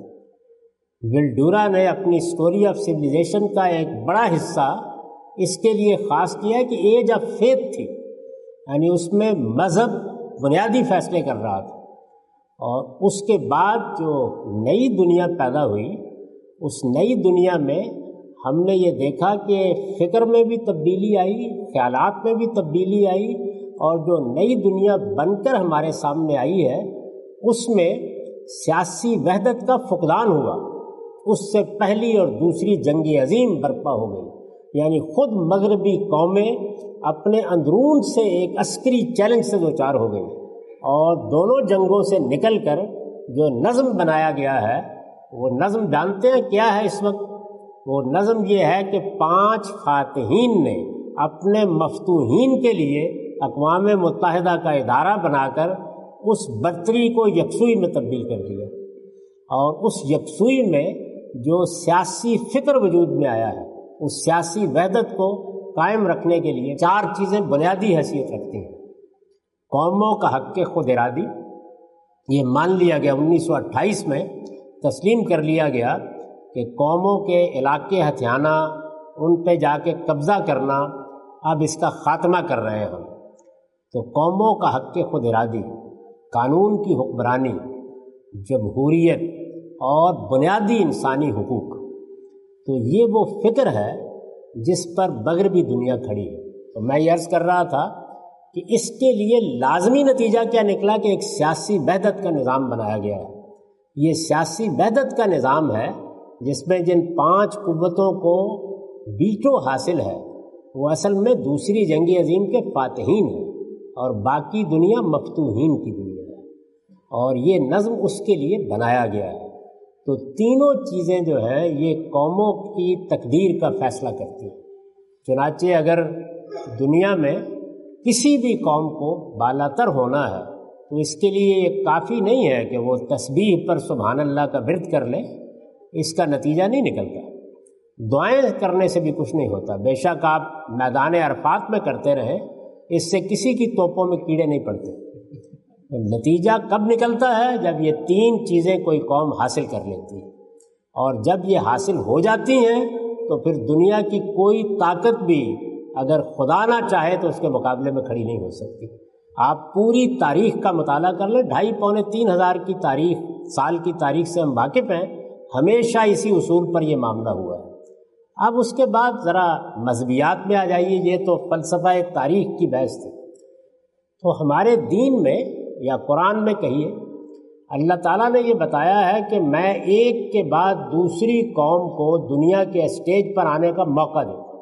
Speaker 2: ولڈورا نے اپنی اسٹوری آف سویلائزیشن کا ایک بڑا حصہ اس کے لیے خاص کیا کہ ایج آف فیتھ تھی، یعنی اس میں مذہب بنیادی فیصلے کر رہا تھا۔ اور اس کے بعد جو نئی دنیا پیدا ہوئی، اس نئی دنیا میں ہم نے یہ دیکھا کہ فکر میں بھی تبدیلی آئی، خیالات میں بھی تبدیلی آئی، اور جو نئی دنیا بن کر ہمارے سامنے آئی ہے اس میں سیاسی وحدت کا فقدان ہوا۔ اس سے پہلی اور دوسری جنگ عظیم برپا ہو گئی، یعنی خود مغربی قومیں اپنے اندرون سے ایک عسکری چیلنج سے دوچار ہو گئی، اور دونوں جنگوں سے نکل کر جو نظم بنایا گیا ہے وہ نظم جانتے ہیں کیا ہے اس وقت؟ وہ نظم یہ ہے کہ پانچ فاتحین نے اپنے مفتوحین کے لیے اقوام متحدہ کا ادارہ بنا کر اس برتری کو یکسوئی میں تبدیل کر دیا، اور اس یکسوئی میں جو سیاسی فکر وجود میں آیا ہے اس سیاسی وحدت کو قائم رکھنے کے لیے چار چیزیں بنیادی حیثیت رکھتی ہیں۔ قوموں کا حق خود ارادی، یہ مان لیا گیا انیس سو اٹھائیس میں تسلیم کر لیا گیا کہ قوموں کے علاقے ہتھیانا، ان پہ جا کے قبضہ کرنا، اب اس کا خاتمہ کر رہے ہیں ہم۔ تو قوموں کا حق خود ارادی، قانون کی حکمرانی، جمہوریت اور بنیادی انسانی حقوق، تو یہ وہ فکر ہے جس پر مغربی دنیا کھڑی ہے۔ تو میں یہ عرض کر رہا تھا کہ اس کے لیے لازمی نتیجہ کیا نکلا کہ ایک سیاسی وحدت کا نظام بنایا گیا ہے۔ یہ سیاسی وحدت کا نظام ہے جس میں جن پانچ قوتوں کو ویٹو حاصل ہے وہ اصل میں دوسری جنگ عظیم کے فاتحین ہیں، اور باقی دنیا مفتوحین کی دنیا ہے، اور یہ نظم اس کے لیے بنایا گیا ہے۔ تو تینوں چیزیں جو ہیں یہ قوموں کی تقدیر کا فیصلہ کرتی ہیں۔ چنانچہ اگر دنیا میں کسی بھی قوم کو بالاتر ہونا ہے تو اس کے لیے یہ کافی نہیں ہے کہ وہ تسبیح پر سبحان اللہ کا ورد کر لے، اس کا نتیجہ نہیں نکلتا۔ دعائیں کرنے سے بھی کچھ نہیں ہوتا، بے شک آپ میدان عرفات میں کرتے رہیں، اس سے کسی کی توپوں میں کیڑے نہیں پڑتے۔ نتیجہ کب نکلتا ہے؟ جب یہ تین چیزیں کوئی قوم حاصل کر لیتی ہے، اور جب یہ حاصل ہو جاتی ہیں تو پھر دنیا کی کوئی طاقت بھی اگر خدا نہ چاہے تو اس کے مقابلے میں کھڑی نہیں ہو سکتی۔ آپ پوری تاریخ کا مطالعہ کر لیں، ڈھائی پونے تین ہزار کی تاریخ، سال کی تاریخ سے ہم واقف ہیں، ہمیشہ اسی اصول پر یہ معاملہ ہوا ہے۔ اب اس کے بعد ذرا مذہبیات میں آ جائیے، یہ تو فلسفہ تاریخ کی بحث تھی۔ تو ہمارے دین میں یا قرآن میں کہیے، اللہ تعالیٰ نے یہ بتایا ہے کہ میں ایک کے بعد دوسری قوم کو دنیا کے اسٹیج پر آنے کا موقع دیتا ہوں،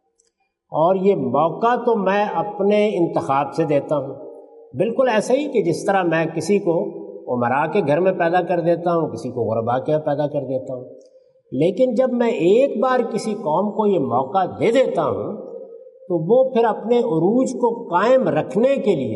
Speaker 2: اور یہ موقع تو میں اپنے انتخاب سے دیتا ہوں، بالکل ایسے ہی کہ جس طرح میں کسی کو امراء کے گھر میں پیدا کر دیتا ہوں، کسی کو غرباء کے پیدا کر دیتا ہوں۔ لیکن جب میں ایک بار کسی قوم کو یہ موقع دے دیتا ہوں تو وہ پھر اپنے عروج کو قائم رکھنے کے لیے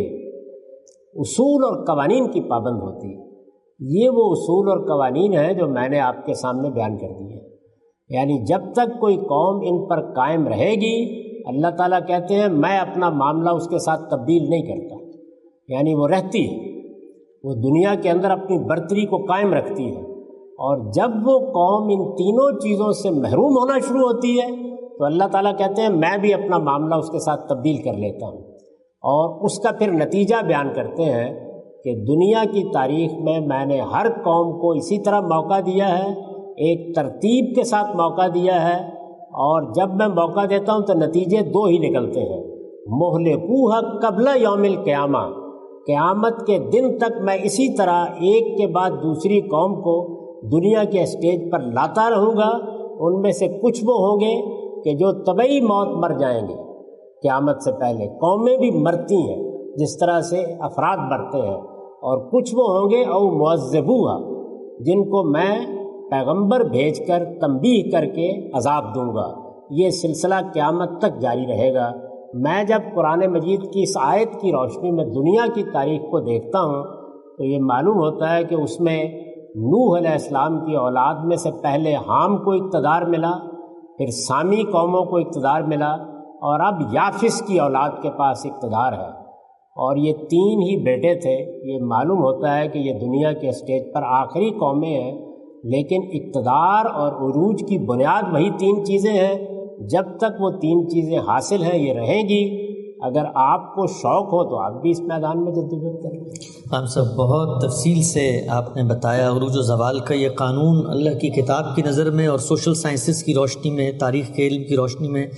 Speaker 2: اصول اور قوانین کی پابند ہوتی ہے۔ یہ وہ اصول اور قوانین ہیں جو میں نے آپ کے سامنے بیان کر دی ہیں، یعنی جب تک کوئی قوم ان پر قائم رہے گی، اللہ تعالیٰ کہتے ہیں میں اپنا معاملہ اس کے ساتھ تبدیل نہیں کرتا، یعنی وہ رہتی ہے، وہ دنیا کے اندر اپنی برتری کو قائم رکھتی ہے، اور جب وہ قوم ان تینوں چیزوں سے محروم ہونا شروع ہوتی ہے تو اللہ تعالیٰ کہتے ہیں میں بھی اپنا معاملہ اس کے ساتھ تبدیل کر لیتا ہوں، اور اس کا پھر نتیجہ بیان کرتے ہیں کہ دنیا کی تاریخ میں میں نے ہر قوم کو اسی طرح موقع دیا ہے، ایک ترتیب کے ساتھ موقع دیا ہے، اور جب میں موقع دیتا ہوں تو نتیجے دو ہی نکلتے ہیں، مہلکوہا قبل یوم القیامہ، قیامت کے دن تک میں اسی طرح ایک کے بعد دوسری قوم کو دنیا کے اسٹیج پر لاتا رہوں گا۔ ان میں سے کچھ وہ ہوں گے کہ جو طبعی موت مر جائیں گے قیامت سے پہلے، قومیں بھی مرتی ہیں جس طرح سے افراد مرتے ہیں، اور کچھ وہ ہوں گے او معذبوہا، جن کو میں پیغمبر بھیج کر تنبیہ کر کے عذاب دوں گا۔ یہ سلسلہ قیامت تک جاری رہے گا۔ میں جب قرآن مجید کی اس آیت کی روشنی میں دنیا کی تاریخ کو دیکھتا ہوں تو یہ معلوم ہوتا ہے کہ اس میں نوح علیہ السلام کی اولاد میں سے پہلے حام کو اقتدار ملا، پھر سامی قوموں کو اقتدار ملا، اور اب یافس کی اولاد کے پاس اقتدار ہے، اور یہ تین ہی بیٹے تھے۔ یہ معلوم ہوتا ہے کہ یہ دنیا کے اسٹیج پر آخری قومیں ہیں، لیکن اقتدار اور عروج کی بنیاد وہی تین چیزیں ہیں۔ جب تک وہ تین چیزیں حاصل ہیں یہ رہیں گی۔ اگر آپ کو شوق ہو تو آپ بھی اس میدان میں جدوجہد کریں۔
Speaker 1: ہم سب بہت تفصیل سے آپ نے بتایا عروج و زوال کا یہ قانون اللہ کی کتاب کی نظر میں اور سوشل سائنسز کی روشنی میں، تاریخ کے علم کی روشنی میں۔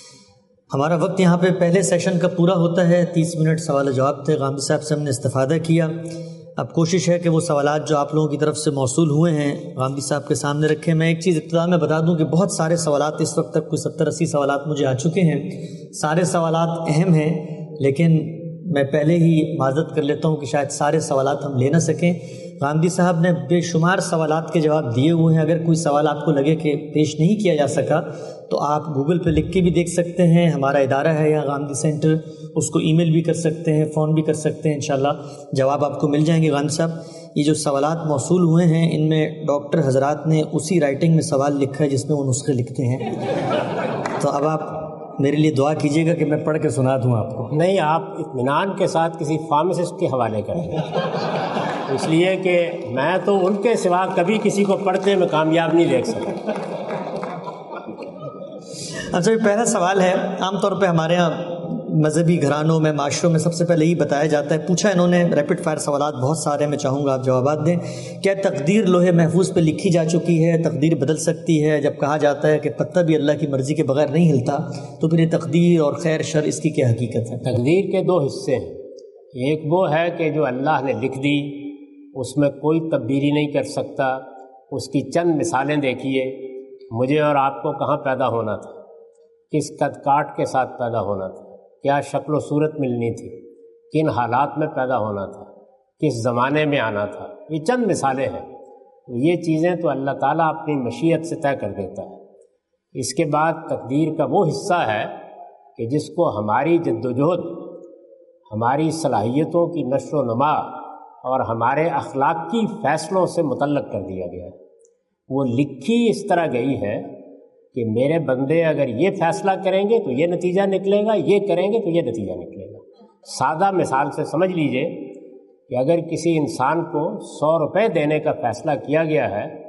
Speaker 1: ہمارا وقت یہاں پہ پہلے سیشن کا پورا ہوتا ہے، تیس منٹ سوال جواب تھے، غامدی صاحب سے ہم نے استفادہ کیا۔ اب کوشش ہے کہ وہ سوالات جو آپ لوگوں کی طرف سے موصول ہوئے ہیں غامدی صاحب کے سامنے رکھیں۔ میں ایک چیز ابتدا میں بتا دوں کہ بہت سارے سوالات اس وقت تک کوئی ستر اسی سوالات مجھے آ چکے ہیں، سارے سوالات اہم ہیں، لیکن میں پہلے ہی معذرت کر لیتا ہوں کہ شاید سارے سوالات ہم لے نہ سکیں۔ غامدی صاحب نے بے شمار سوالات کے جواب دیے ہوئے ہیں، اگر کوئی سوال آپ کو لگے کہ پیش نہیں کیا جا سکا تو آپ گوگل پہ لکھ کے بھی دیکھ سکتے ہیں، ہمارا ادارہ ہے یہاں غامدی سینٹر، اس کو ای میل بھی کر سکتے ہیں، فون بھی کر سکتے ہیں، انشاءاللہ جواب آپ کو مل جائیں گے۔ غامدی صاحب یہ جو سوالات موصول ہوئے ہیں ان میں ڈاکٹر حضرات نے اسی رائٹنگ میں سوال لکھا ہے جس میں وہ نسخے لکھتے ہیں، تو اب آپ میرے لیے دعا کیجیے گا کہ میں پڑھ کے سنا دوں آپ کو۔
Speaker 2: نہیں، آپ اطمینان کے ساتھ کسی فارماسسٹ کے حوالے کریں، اس لیے کہ میں تو ان کے سوا کبھی کسی کو پڑھتے میں کامیاب نہیں دیکھ سکتا۔
Speaker 1: اچھا، یہ پہلا سوال ہے، عام طور پہ ہمارے ہاں مذہبی گھرانوں میں، معاشروں میں سب سے پہلے یہی بتایا جاتا ہے، پوچھا انہوں نے، ریپڈ فائر سوالات بہت سارے، میں چاہوں گا آپ جوابات دیں۔ کیا تقدیر لوہے محفوظ پہ لکھی جا چکی ہے؟ تقدیر بدل سکتی ہے؟ جب کہا جاتا ہے کہ پتہ بھی اللہ کی مرضی کے بغیر نہیں ہلتا، تو پھر یہ تقدیر اور خیر شر اس کی کیا حقیقت ہے؟
Speaker 2: تقدیر کے دو حصے ہیں، ایک وہ ہے کہ جو اللہ نے لکھ دی اس میں کوئی تبدیلی نہیں کر سکتا۔ اس کی چند مثالیں دیکھیے، مجھے اور آپ کو کہاں پیدا ہونا تھا، کس قد کاٹ کے ساتھ پیدا ہونا تھا، کیا شکل و صورت ملنی تھی، کن حالات میں پیدا ہونا تھا، کس زمانے میں آنا تھا، یہ چند مثالیں ہیں۔ یہ چیزیں تو اللہ تعالیٰ اپنی مشیت سے طے کر دیتا ہے۔ اس کے بعد تقدیر کا وہ حصہ ہے کہ جس کو ہماری جدوجہد، ہماری صلاحیتوں کی نشو و نما اور ہمارے اخلاقی فیصلوں سے متعلق کر دیا گیا ہے۔ وہ لکھی اس طرح گئی ہے کہ میرے بندے اگر یہ فیصلہ کریں گے تو یہ نتیجہ نکلے گا، یہ کریں گے تو یہ نتیجہ نکلے گا۔ سادہ مثال سے سمجھ لیجئے کہ اگر کسی انسان کو سو روپے دینے کا فیصلہ کیا گیا ہے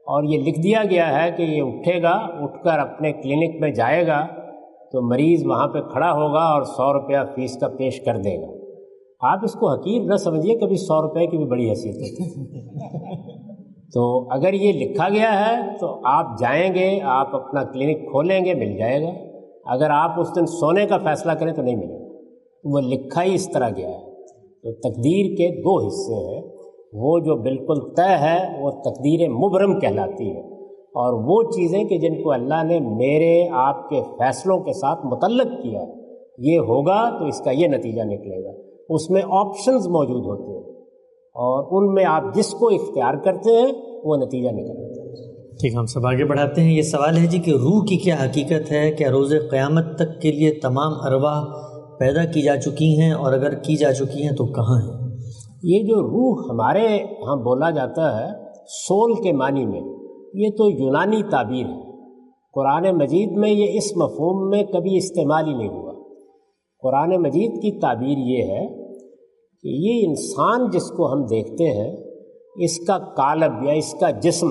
Speaker 2: اور یہ لکھ دیا گیا ہے کہ یہ اٹھے گا، اٹھ کر اپنے کلینک میں جائے گا تو مریض وہاں پہ کھڑا ہوگا اور سو روپیہ فیس کا پیش کر دے گا۔ آپ اس کو حقیر نہ سمجھیے، کبھی سو روپے کی بھی بڑی حیثیت ہوتی ہے۔ تو اگر یہ لکھا گیا ہے تو آپ جائیں گے، آپ اپنا کلینک کھولیں گے، مل جائے گا۔ اگر آپ اس دن سونے کا فیصلہ کریں تو نہیں ملے گا، وہ لکھا ہی اس طرح گیا ہے۔ تو تقدیر کے دو حصے ہیں، وہ جو بالکل طے ہے وہ تقدیر مبرم کہلاتی ہے، اور وہ چیزیں کہ جن کو اللہ نے میرے آپ کے فیصلوں کے ساتھ متعلق کیا، یہ ہوگا تو اس کا یہ نتیجہ نکلے گا۔ اس میں آپشنز موجود ہوتے ہیں اور ان میں آپ جس کو اختیار کرتے ہیں وہ نتیجہ نکلتا ہے۔
Speaker 1: ٹھیک، ہم سب آگے بڑھاتے ہیں۔ یہ سوال ہے جی کہ روح کی کیا حقیقت ہے؟ کیا روز قیامت تک کے لیے تمام ارواح پیدا کی جا چکی ہیں، اور اگر کی جا چکی ہیں تو کہاں ہیں؟
Speaker 2: یہ جو روح ہمارے ہاں بولا جاتا ہے سول کے معنی میں، یہ تو یونانی تعبیر ہے۔ قرآن مجید میں یہ اس مفہوم میں کبھی استعمال ہی نہیں ہوا۔ قرآن مجید کی تعبیر یہ ہے کہ یہ انسان جس کو ہم دیکھتے ہیں، اس کا قالب یا اس کا جسم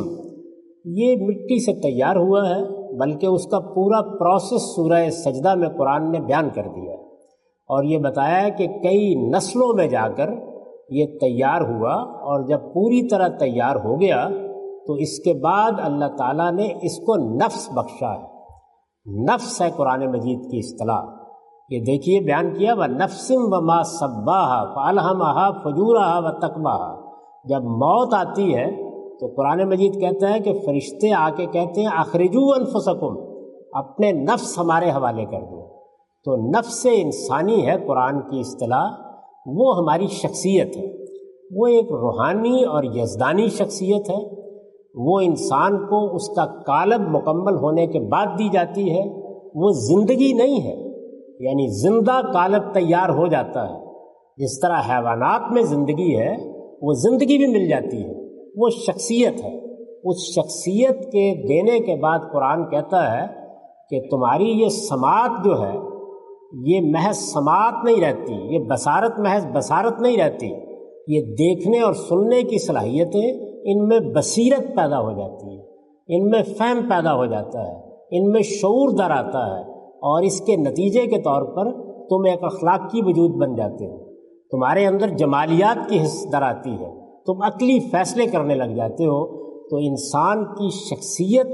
Speaker 2: یہ مٹی سے تیار ہوا ہے، بلکہ اس کا پورا پروسیس سورہ سجدہ میں قرآن نے بیان کر دیا ہے، اور یہ بتایا ہے کہ کئی نسلوں میں جا کر یہ تیار ہوا، اور جب پوری طرح تیار ہو گیا تو اس کے بعد اللہ تعالیٰ نے اس کو نفس بخشا ہے۔ نفس ہے قرآن مجید کی اصطلاح۔ یہ دیکھیے بیان کیا، وَنَفْسٍ وَمَا سَبَّاهَا فَأَلْهَمَهَا فُجُورَهَا وَتَقْوَاهَا۔ جب موت آتی ہے تو قرآن مجید کہتا ہے کہ فرشتے آ کے کہتے ہیں اخرجوا انفسکم، اپنے نفس ہمارے حوالے کر دو۔ تو نفس انسانی ہے قرآن کی اصطلاح، وہ ہماری شخصیت ہے، وہ ایک روحانی اور یزدانی شخصیت ہے۔ وہ انسان کو اس کا قالب مکمل ہونے کے بعد دی جاتی ہے، وہ زندگی نہیں ہے، یعنی زندہ قالب تیار ہو جاتا ہے۔ جس طرح حیوانات میں زندگی ہے، وہ زندگی بھی مل جاتی ہے، وہ شخصیت ہے۔ اس شخصیت کے دینے کے بعد قرآن کہتا ہے کہ تمہاری یہ سماعت جو ہے یہ محض سماعت نہیں رہتی، یہ بصارت محض بصارت نہیں رہتی، یہ دیکھنے اور سننے کی صلاحیتیں، ان میں بصیرت پیدا ہو جاتی ہے، ان میں فہم پیدا ہو جاتا ہے، ان میں شعور در آتا ہے، اور اس کے نتیجے کے طور پر تم ایک اخلاقی وجود بن جاتے ہو، تمہارے اندر جمالیات کی حس در آتی ہے، تم عقلی فیصلے کرنے لگ جاتے ہو۔ تو انسان کی شخصیت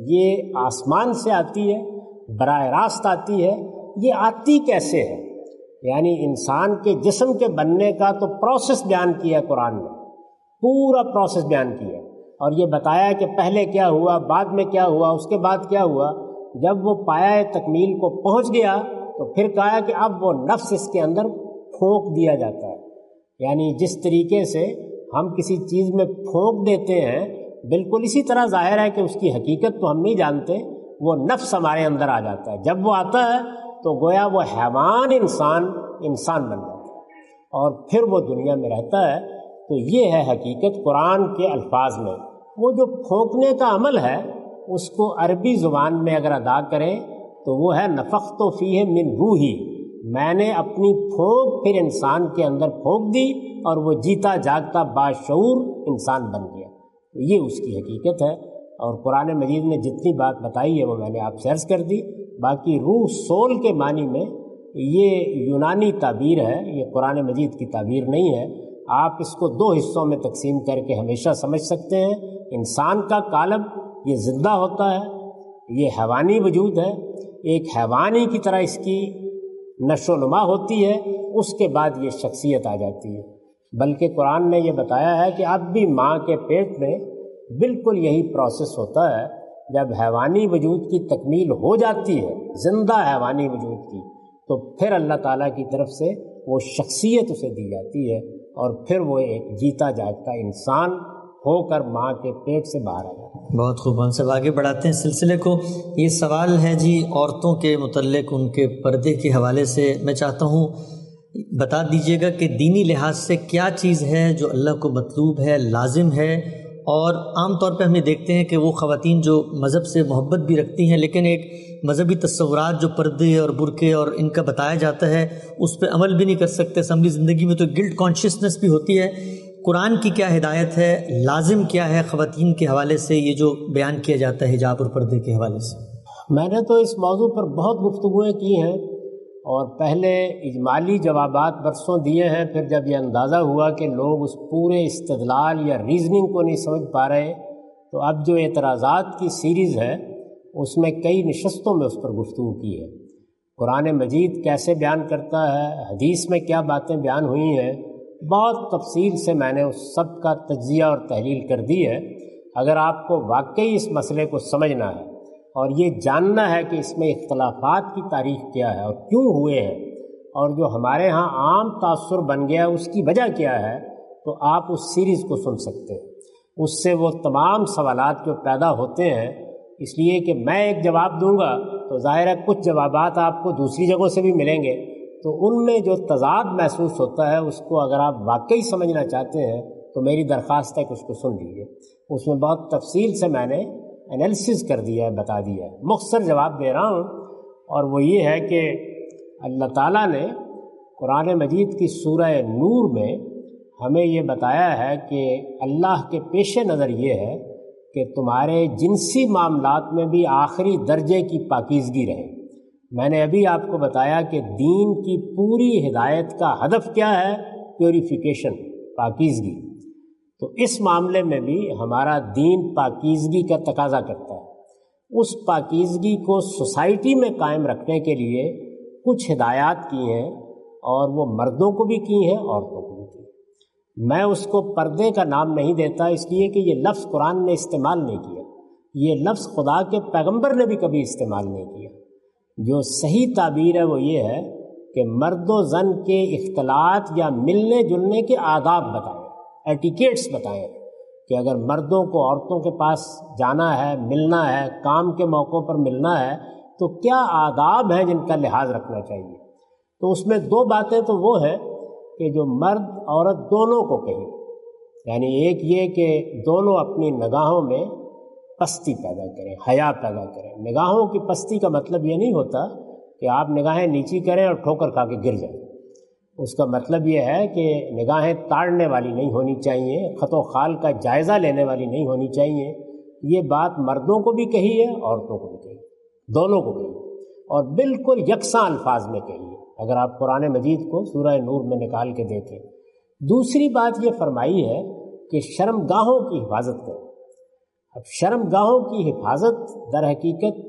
Speaker 2: یہ آسمان سے آتی ہے، براہ راست آتی ہے۔ یہ آتی کیسے ہے؟ یعنی انسان کے جسم کے بننے کا تو پروسیس بیان کیا قرآن نے، پورا پروسیس بیان کیا، اور یہ بتایا کہ پہلے کیا ہوا، بعد میں کیا ہوا، اس کے بعد کیا ہوا۔ جب وہ پایہ تکمیل کو پہنچ گیا تو پھر کہا کہ اب وہ نفس اس کے اندر پھونک دیا جاتا ہے۔ یعنی جس طریقے سے ہم کسی چیز میں پھونک دیتے ہیں، بالکل اسی طرح ظاہر ہے کہ اس کی حقیقت تو ہم نہیں جانتے، وہ نفس ہمارے اندر آ جاتا ہے۔ جب وہ آتا ہے تو گویا وہ حیوان انسان انسان بن جاتا ہے، اور پھر وہ دنیا میں رہتا ہے۔ تو یہ ہے حقیقت قرآن کے الفاظ میں۔ وہ جو پھونکنے کا عمل ہے اس کو عربی زبان میں اگر ادا کریں تو وہ ہے نفخت فیہ من روحی، میں نے اپنی پھونک پھر انسان کے اندر پھونک دی اور وہ جیتا جاگتا باشعور انسان بن گیا۔ یہ اس کی حقیقت ہے، اور قرآن مجید نے جتنی بات بتائی ہے وہ میں نے آپ سے عرض کر دی۔ باقی روح سول کے معنی میں یہ یونانی تعبیر ہے، یہ قرآن مجید کی تعبیر نہیں ہے۔ آپ اس کو دو حصوں میں تقسیم کر کے ہمیشہ سمجھ سکتے ہیں۔ انسان کا قالب یہ زندہ ہوتا ہے، یہ حیوانی وجود ہے، ایک حیوانی کی طرح اس کی نشو و نما ہوتی ہے، اس کے بعد یہ شخصیت آ جاتی ہے۔ بلکہ قرآن نے یہ بتایا ہے کہ اب بھی ماں کے پیٹ میں بالکل یہی پروسیس ہوتا ہے۔ جب حیوانی وجود کی تکمیل ہو جاتی ہے، زندہ حیوانی وجود کی، تو پھر اللہ تعالیٰ کی طرف سے وہ شخصیت اسے دی جاتی ہے، اور پھر وہ ایک جیتا جاگتا انسان ہو کر ماں کے پیٹ سے باہر آ جاتا ہے۔
Speaker 1: بہت خوب، ہم سب آگے بڑھاتے ہیں سلسلے کو۔ یہ سوال ہے جی عورتوں کے متعلق، ان کے پردے کے حوالے سے۔ میں چاہتا ہوں بتا دیجیے گا کہ دینی لحاظ سے کیا چیز ہے جو اللہ کو مطلوب ہے، لازم ہے، اور عام طور پہ ہم یہ دیکھتے ہیں کہ وہ خواتین جو مذہب سے محبت بھی رکھتی ہیں لیکن ایک مذہبی تصورات جو پردے اور برقعے اور ان کا بتایا جاتا ہے اس پہ عمل بھی نہیں کر سکتے۔ اسمبلی زندگی میں تو گلٹ کانشیسنس بھی ہوتی ہے۔ قرآن کی کیا ہدایت ہے، لازم کیا ہے خواتین کے حوالے سے یہ جو بیان کیا جاتا ہے حجاب اور پردے کے حوالے سے؟
Speaker 2: میں نے تو اس موضوع پر بہت گفتگویں کی ہیں اور پہلے اجمالی جوابات برسوں دیے ہیں، پھر جب یہ اندازہ ہوا کہ لوگ اس پورے استدلال یا ریزننگ کو نہیں سمجھ پا رہے تو اب جو اعتراضات کی سیریز ہے اس میں کئی نشستوں میں اس پر گفتگو کی ہے۔ قرآن مجید کیسے بیان کرتا ہے، حدیث میں کیا باتیں بیان ہوئی ہیں، بہت تفصیل سے میں نے اس سب کا تجزیہ اور تحلیل کر دی ہے۔ اگر آپ کو واقعی اس مسئلے کو سمجھنا ہے اور یہ جاننا ہے کہ اس میں اختلافات کی تاریخ کیا ہے اور کیوں ہوئے ہیں اور جو ہمارے ہاں عام تاثر بن گیا اس کی وجہ کیا ہے، تو آپ اس سیریز کو سن سکتے ہیں۔ اس سے وہ تمام سوالات جو پیدا ہوتے ہیں، اس لیے کہ میں ایک جواب دوں گا تو ظاہر ہے کچھ جوابات آپ کو دوسری جگہوں سے بھی ملیں گے، تو ان میں جو تضاد محسوس ہوتا ہے اس کو اگر آپ واقعی سمجھنا چاہتے ہیں تو میری درخواست ہے کہ اس کو سن لیجیے۔ اس میں بہت تفصیل سے میں نے انالیسز کر دیا ہے، بتا دیا ہے۔ مختصر جواب دے رہا ہوں، اور وہ یہ ہے کہ اللہ تعالیٰ نے قرآن مجید کی سورہ نور میں ہمیں یہ بتایا ہے کہ اللہ کے پیش نظر یہ ہے کہ تمہارے جنسی معاملات میں بھی آخری درجے کی پاکیزگی رہے۔ میں نے ابھی آپ کو بتایا کہ دین کی پوری ہدایت کا ہدف کیا ہے، پیوریفیکیشن، پاکیزگی۔ تو اس معاملے میں بھی ہمارا دین پاکیزگی کا تقاضا کرتا ہے۔ اس پاکیزگی کو سوسائٹی میں قائم رکھنے کے لیے کچھ ہدایات کی ہیں، اور وہ مردوں کو بھی کی ہیں، عورتوں کو بھی کی ہیں۔ میں اس کو پردے کا نام نہیں دیتا، اس لیے کہ یہ لفظ قرآن نے استعمال نہیں کیا، یہ لفظ خدا کے پیغمبر نے بھی کبھی استعمال نہیں کیا۔ جو صحیح تعبیر ہے وہ یہ ہے کہ مرد و زن کے اختلاط یا ملنے جلنے کے آداب بتائیں، ایٹیکیٹس بتائیں، کہ اگر مردوں کو عورتوں کے پاس جانا ہے، ملنا ہے، کام کے موقعوں پر ملنا ہے، تو کیا آداب ہیں جن کا لحاظ رکھنا چاہیے۔ تو اس میں دو باتیں تو وہ ہے کہ جو مرد عورت دونوں کو کہیں، یعنی ایک یہ کہ دونوں اپنی نگاہوں میں پستی پیدا کریں، حیا پیدا کریں۔ نگاہوں کی پستی کا مطلب یہ نہیں ہوتا کہ آپ نگاہیں نیچی کریں اور ٹھوکر کھا کے گر جائیں۔ اس کا مطلب یہ ہے کہ نگاہیں تاڑنے والی نہیں ہونی چاہیے، خط و خال کا جائزہ لینے والی نہیں ہونی چاہیے۔ یہ بات مردوں کو بھی کہی ہے، عورتوں کو بھی کہی، دونوں کو کہی، اور بالکل یکساں الفاظ میں کہی ہے اگر آپ قرآن مجید کو سورہ نور میں نکال کے دیکھیں۔ دوسری بات یہ فرمائی ہے کہ شرم گاہوں کی حفاظت کریں۔ اب شرم گاہوں کی حفاظت در حقیقت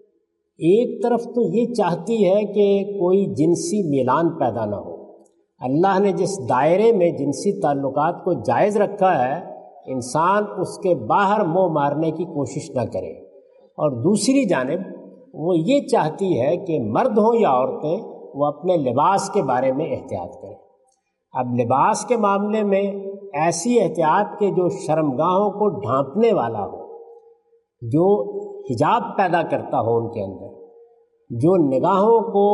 Speaker 2: ایک طرف تو یہ چاہتی ہے کہ کوئی جنسی میلان پیدا نہ ہو۔ اللہ نے جس دائرے میں جنسی تعلقات کو جائز رکھا ہے، انسان اس کے باہر منہ مارنے کی کوشش نہ کرے۔ اور دوسری جانب وہ یہ چاہتی ہے کہ مرد ہوں یا عورتیں وہ اپنے لباس کے بارے میں احتیاط کریں۔ اب لباس کے معاملے میں ایسی احتیاط کہ جو شرمگاہوں کو ڈھانپنے والا ہو، جو حجاب پیدا کرتا ہو ان کے اندر، جو نگاہوں کو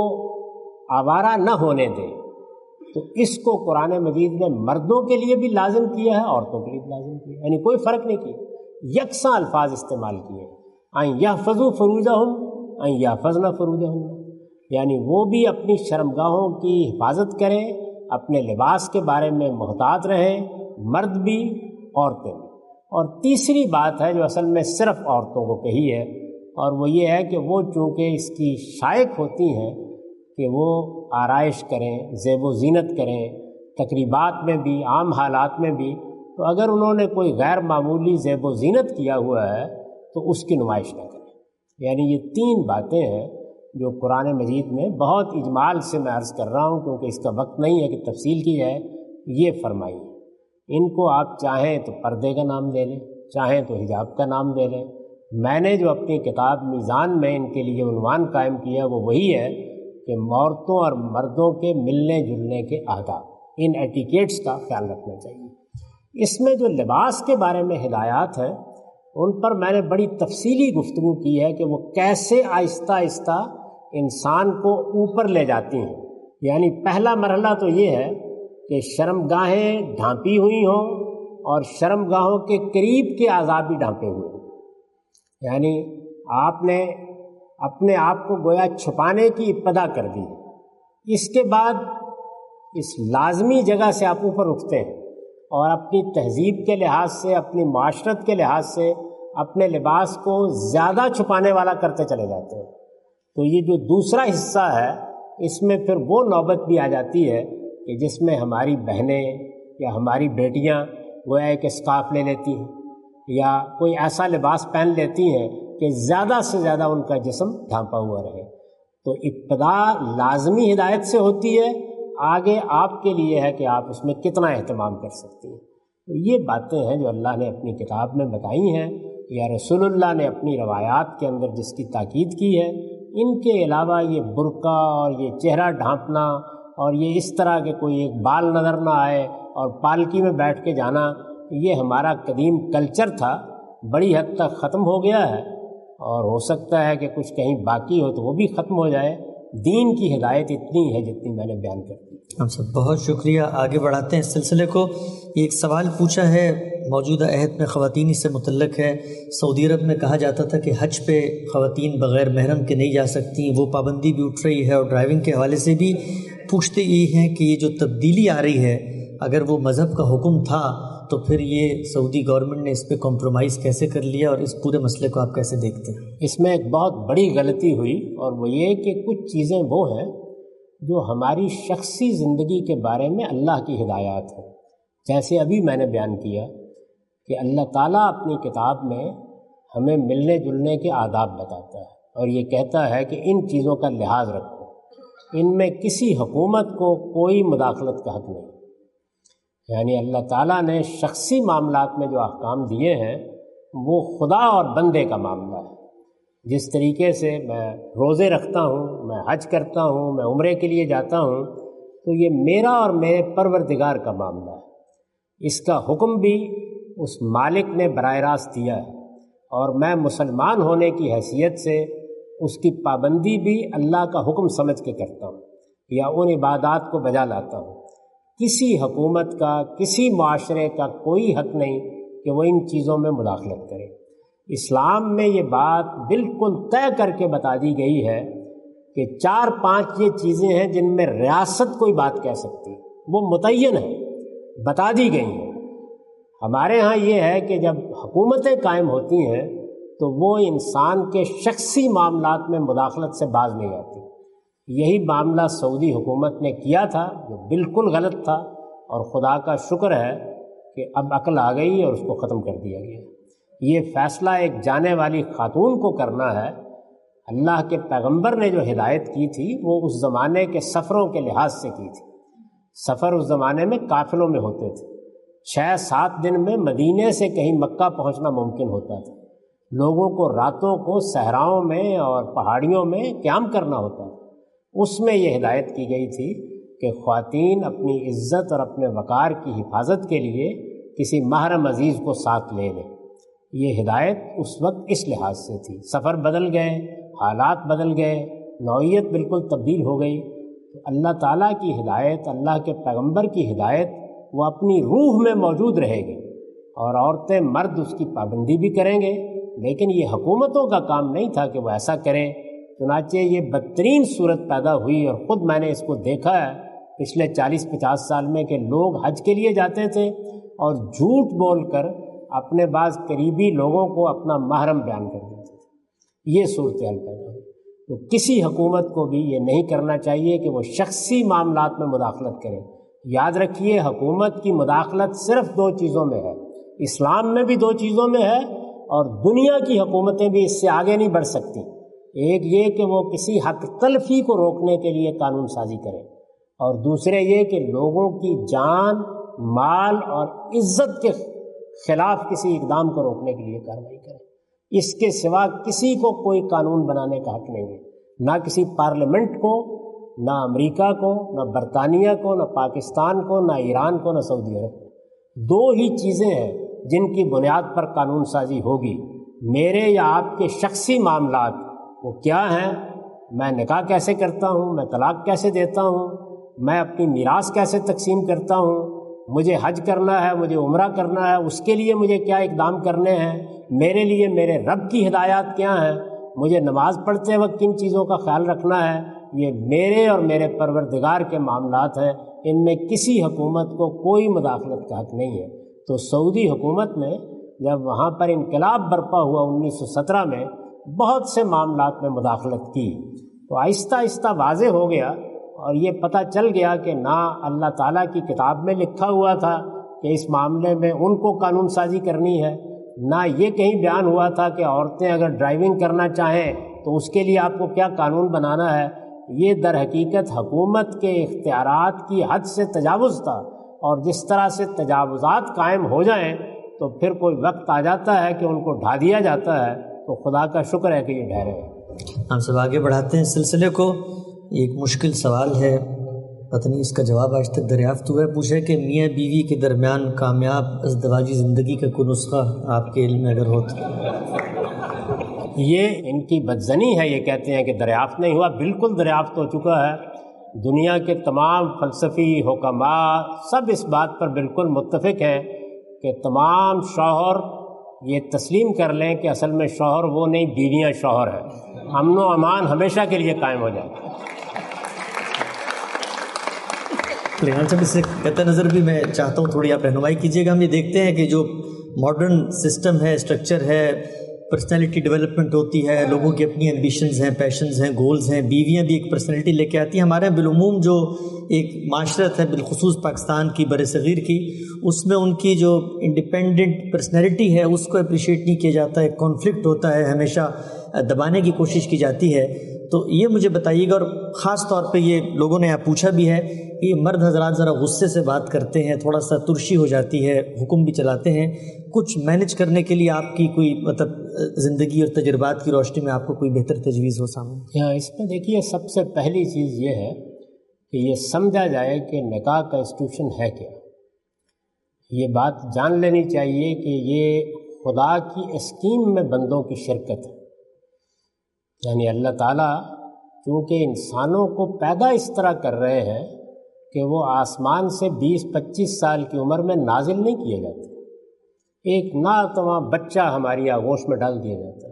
Speaker 2: آوارہ نہ ہونے دے، تو اس کو قرآن مجید نے مردوں کے لیے بھی لازم کیا ہے، عورتوں کے لیے بھی لازم کیا ہے، یعنی کوئی فرق نہیں کیا، یکساں الفاظ استعمال کیے ہیں۔ ان یحفظوا فروجہم ان یحفظن فروجہن، یعنی وہ بھی اپنی شرمگاہوں کی حفاظت کریں، اپنے لباس کے بارے میں محتاط رہیں، مرد بھی عورتیں بھی۔ اور تیسری بات ہے جو اصل میں صرف عورتوں کو کہی ہے، اور وہ یہ ہے کہ وہ چونکہ اس کی شائق ہوتی ہیں کہ وہ آرائش کریں، زیب و زینت کریں، تقریبات میں بھی، عام حالات میں بھی، تو اگر انہوں نے کوئی غیر معمولی زیب و زینت کیا ہوا ہے تو اس کی نمائش نہ کریں۔ یعنی یہ تین باتیں ہیں جو قرآن مجید میں بہت اجمال سے میں عرض کر رہا ہوں کیونکہ اس کا وقت نہیں ہے کہ تفصیل کی جائے، یہ فرمائی ہے۔ ان کو آپ چاہیں تو پردے کا نام دے لیں، چاہیں تو حجاب کا نام دے لیں۔ میں نے جو اپنی کتاب میزان میں ان کے لیے عنوان قائم کیا وہ وہی ہے کہ عورتوں اور مردوں کے ملنے جلنے کے آداب، ان ایٹیکیٹس کا خیال رکھنا چاہیے۔ اس میں جو لباس کے بارے میں ہدایات ہیں ان پر میں نے بڑی تفصیلی گفتگو کی ہے کہ وہ کیسے آہستہ آہستہ انسان کو اوپر لے جاتی ہیں۔ یعنی پہلا مرحلہ تو یہ ہے کہ شرمگاہیں ڈھانپی ہوئی ہوں اور شرمگاہوں کے قریب کے اعضاء بھی ڈھانپے ہوئے ہوں، یعنی آپ نے اپنے آپ کو گویا چھپانے کی ابتدا کر دی۔ اس کے بعد اس لازمی جگہ سے آپ اوپر اٹھتے ہیں اور اپنی تہذیب کے لحاظ سے، اپنی معاشرت کے لحاظ سے اپنے لباس کو زیادہ چھپانے والا کرتے چلے جاتے ہیں۔ تو یہ جو دوسرا حصہ ہے، اس میں پھر وہ نوبت بھی آ جاتی ہے کہ جس میں ہماری بہنیں یا ہماری بیٹیاں گویا ایک اسکارف لے لیتی ہیں یا کوئی ایسا لباس پہن لیتی ہیں کہ زیادہ سے زیادہ ان کا جسم ڈھانپا ہوا رہے۔ تو ابتدا لازمی ہدایت سے ہوتی ہے، آگے آپ کے لیے ہے کہ آپ اس میں کتنا اہتمام کر سکتی ہیں۔ تو یہ باتیں ہیں جو اللہ نے اپنی کتاب میں بتائی ہیں یا رسول اللہ نے اپنی روایات کے اندر جس کی تاکید کی ہے۔ ان کے علاوہ یہ برقع اور یہ چہرہ ڈھانپنا اور یہ اس طرح کے کوئی ایک بال نظر نہ آئے اور پالکی میں بیٹھ کے جانا، یہ ہمارا قدیم کلچر تھا، بڑی حد تک ختم ہو گیا ہے، اور ہو سکتا ہے کہ کچھ کہیں باقی ہو تو وہ بھی ختم ہو جائے۔ دین کی ہدایت اتنی ہے جتنی میں نے بیان کر دی۔
Speaker 1: ہم سب بہت شکریہ۔ آگے بڑھاتے ہیں اس سلسلے کو۔ ایک سوال پوچھا ہے موجودہ عہد میں خواتین اس سے متعلق ہے۔ سعودی عرب میں کہا جاتا تھا کہ حج پہ خواتین بغیر محرم کے نہیں جا سکتی، وہ پابندی بھی اٹھ رہی ہے، اور ڈرائیونگ کے حوالے سے بھی پوچھتے یہ ہیں کہ یہ جو تبدیلی آ رہی ہے، اگر وہ مذہب کا حکم تھا تو پھر یہ سعودی گورنمنٹ نے اس پہ کمپرومائز کیسے کر لیا، اور اس پورے مسئلے کو آپ کیسے دیکھتے ہیں؟
Speaker 2: اس میں ایک بہت بڑی غلطی ہوئی، اور وہ یہ کہ کچھ چیزیں وہ ہیں جو ہماری شخصی زندگی کے بارے میں اللہ کی ہدایات ہیں۔ جیسے ابھی میں نے بیان کیا کہ اللہ تعالیٰ اپنی کتاب میں ہمیں ملنے جلنے کے آداب بتاتا ہے، اور یہ کہتا ہے کہ ان چیزوں کا لحاظ رکھو، ان میں کسی حکومت کو کوئی مداخلت کا حق نہیں۔ یعنی اللہ تعالیٰ نے شخصی معاملات میں جو احکام دیے ہیں وہ خدا اور بندے کا معاملہ ہے۔ جس طریقے سے میں روزے رکھتا ہوں، میں حج کرتا ہوں، میں عمرے کے لیے جاتا ہوں، تو یہ میرا اور میرے پروردگار کا معاملہ ہے۔ اس کا حکم بھی اس مالک نے براہ راست دیا ہے، اور میں مسلمان ہونے کی حیثیت سے اس کی پابندی بھی اللہ کا حکم سمجھ کے کرتا ہوں یا ان عبادات کو بجا لاتا ہوں۔ کسی حکومت کا، کسی معاشرے کا کوئی حق نہیں کہ وہ ان چیزوں میں مداخلت کرے۔ اسلام میں یہ بات بالکل طے کر کے بتا دی گئی ہے کہ چار پانچ یہ چیزیں ہیں جن میں ریاست کوئی بات کہہ سکتی، وہ متعین ہے، بتا دی گئی ہیں۔ ہمارے ہاں یہ ہے کہ جب حکومتیں قائم ہوتی ہیں تو وہ انسان کے شخصی معاملات میں مداخلت سے باز نہیں آتی۔ یہی معاملہ سعودی حکومت نے کیا تھا، جو بالکل غلط تھا، اور خدا کا شکر ہے کہ اب عقل آ گئی اور اس کو ختم کر دیا گیا۔ یہ فیصلہ ایک جانے والی خاتون کو کرنا ہے۔ اللہ کے پیغمبر نے جو ہدایت کی تھی وہ اس زمانے کے سفروں کے لحاظ سے کی تھی۔ سفر اس زمانے میں قافلوں میں ہوتے تھے، چھ سات دن میں مدینے سے کہیں مکہ پہنچنا ممکن ہوتا تھا۔ لوگوں کو راتوں کو صحراؤں میں اور پہاڑیوں میں قیام کرنا ہوتا تھا۔ اس میں یہ ہدایت کی گئی تھی کہ خواتین اپنی عزت اور اپنے وقار کی حفاظت کے لیے کسی محرم عزیز کو ساتھ لے لیں۔ یہ ہدایت اس وقت اس لحاظ سے تھی۔ سفر بدل گئے، حالات بدل گئے، نوعیت بالکل تبدیل ہو گئی۔ تو اللہ تعالیٰ کی ہدایت، اللہ کے پیغمبر کی ہدایت وہ اپنی روح میں موجود رہے گی، اور عورتیں مرد اس کی پابندی بھی کریں گے، لیکن یہ حکومتوں کا کام نہیں تھا کہ وہ ایسا کریں۔ چنانچہ یہ بدترین صورت پیدا ہوئی، اور خود میں نے اس کو دیکھا ہے پچھلے چالیس پچاس سال میں کہ لوگ حج کے لیے جاتے تھے اور جھوٹ بول کر اپنے بعض قریبی لوگوں کو اپنا محرم بیان کر دیتے تھے۔ یہ صورتحال پیدا ہوئی۔ تو کسی حکومت کو بھی یہ نہیں کرنا چاہیے کہ وہ شخصی معاملات میں مداخلت کرے۔ یاد رکھیے، حکومت کی مداخلت صرف دو چیزوں میں ہے، اسلام میں بھی دو چیزوں میں ہے، اور دنیا کی حکومتیں بھی اس سے آگے نہیں بڑھ سکتی۔ ایک یہ کہ وہ کسی حق تلفی کو روکنے کے لیے قانون سازی کریں، اور دوسرے یہ کہ لوگوں کی جان، مال اور عزت کے خلاف کسی اقدام کو روکنے کے لیے کارروائی کریں۔ اس کے سوا کسی کو کوئی قانون بنانے کا حق نہیں ہے، نہ کسی پارلیمنٹ کو، نہ امریکہ کو، نہ برطانیہ کو، نہ پاکستان کو، نہ ایران کو، نہ سعودی عرب کو۔ دو ہی چیزیں ہیں جن کی بنیاد پر قانون سازی ہوگی۔ میرے یا آپ کے شخصی معاملات وہ کیا ہیں؟ میں نکاح کیسے کرتا ہوں، میں طلاق کیسے دیتا ہوں، میں اپنی میراث کیسے تقسیم کرتا ہوں، مجھے حج کرنا ہے، مجھے عمرہ کرنا ہے، اس کے لیے مجھے کیا اقدام کرنے ہیں، میرے لیے میرے رب کی ہدایات کیا ہیں، مجھے نماز پڑھتے وقت کن چیزوں کا خیال رکھنا ہے، یہ میرے اور میرے پروردگار کے معاملات ہیں۔ ان میں کسی حکومت کو کوئی مداخلت کا حق نہیں ہے۔ تو سعودی حکومت نے جب وہاں پر انقلاب برپا ہوا انیس سو سترہ میں، بہت سے معاملات میں مداخلت کی، تو آہستہ آہستہ واضح ہو گیا اور یہ پتہ چل گیا کہ نہ اللہ تعالیٰ کی کتاب میں لکھا ہوا تھا کہ اس معاملے میں ان کو قانون سازی کرنی ہے، نہ یہ کہیں بیان ہوا تھا کہ عورتیں اگر ڈرائیونگ کرنا چاہیں تو اس کے لیے آپ کو کیا قانون بنانا ہے۔ یہ در حقیقت حکومت کے اختیارات کی حد سے تجاوز تھا، اور جس طرح سے تجاوزات قائم ہو جائیں تو پھر کوئی وقت آ جاتا ہے کہ ان کو ڈھا دیا جاتا ہے، تو خدا کا شکر ہے کہ یہ ڈھہرے ہیں۔
Speaker 1: ہم سب آگے بڑھاتے ہیں سلسلے کو۔ ایک مشکل سوال ہے، پتہ نہیں اس کا جواب آج تک دریافت ہوا ہے۔ پوچھے کہ میاں بیوی کے درمیان کامیاب ازدواجی زندگی کا کوئی نسخہ آپ کے علم میں اگر ہو تو؟
Speaker 2: یہ ان کی بدزنی ہے، یہ کہتے ہیں کہ دریافت نہیں ہوا، بالکل دریافت ہو چکا ہے۔ دنیا کے تمام فلسفی حکماء سب اس بات پر بالکل متفق ہیں کہ تمام شوہر یہ تسلیم کر لیں کہ اصل میں شوہر وہ نہیں، بیویاں شوہر ہیں۔ امن و امان ہمیشہ کے لیے قائم ہو جائے۔
Speaker 1: لیکن صاحب اس سے قطع نظر بھی میں چاہتا ہوں تھوڑی آپ رہنمائی کیجیے گا۔ ہم یہ دیکھتے ہیں کہ جو ماڈرن سسٹم ہے، اسٹرکچر ہے، پرسنالٹی ڈیولپمنٹ ہوتی ہے، لوگوں کی اپنی ایمبیشنز ہیں، پیشنز ہیں، گولز ہیں، بیویاں بھی ایک پرسنالٹی لے کے آتی ہیں۔ ہمارے بالعموم جو ایک معاشرت ہے، بالخصوص پاکستان کی، بر صغیر کی، اس میں ان کی جو انڈیپینڈنٹ پرسنالٹی ہے اس کو اپریشیٹ نہیں کیا جاتا ہے، کانفلکٹ ہوتا ہے، ہمیشہ دبانے کی کوشش کی جاتی ہے۔ تو یہ مجھے بتائیے گا، اور خاص طور پہ یہ لوگوں نے یہاں پوچھا بھی ہے کہ یہ مرد حضرات ذرا غصے سے بات کرتے ہیں، تھوڑا سا ترشی ہو جاتی ہے، حکم بھی چلاتے ہیں، کچھ مینج کرنے کے لیے آپ کی کوئی مطلب زندگی اور تجربات کی روشنی میں آپ کو کوئی بہتر تجویز ہو سامنے؟
Speaker 2: ہاں، اس میں دیکھیے سب سے پہلی چیز یہ ہے کہ یہ سمجھا جائے کہ نکاح کا انسٹیٹیوشن ہے کیا۔ یہ بات جان لینی چاہیے کہ یہ خدا کی اسکیم میں بندوں کی شرکت ہے، یعنی اللہ تعالیٰ چونکہ انسانوں کو پیدا اس طرح کر رہے ہیں کہ وہ آسمان سے بیس پچیس سال کی عمر میں نازل نہیں کیے جاتے، ایک ناتواں بچہ ہماری آغوش میں ڈال دیا جاتا ہے،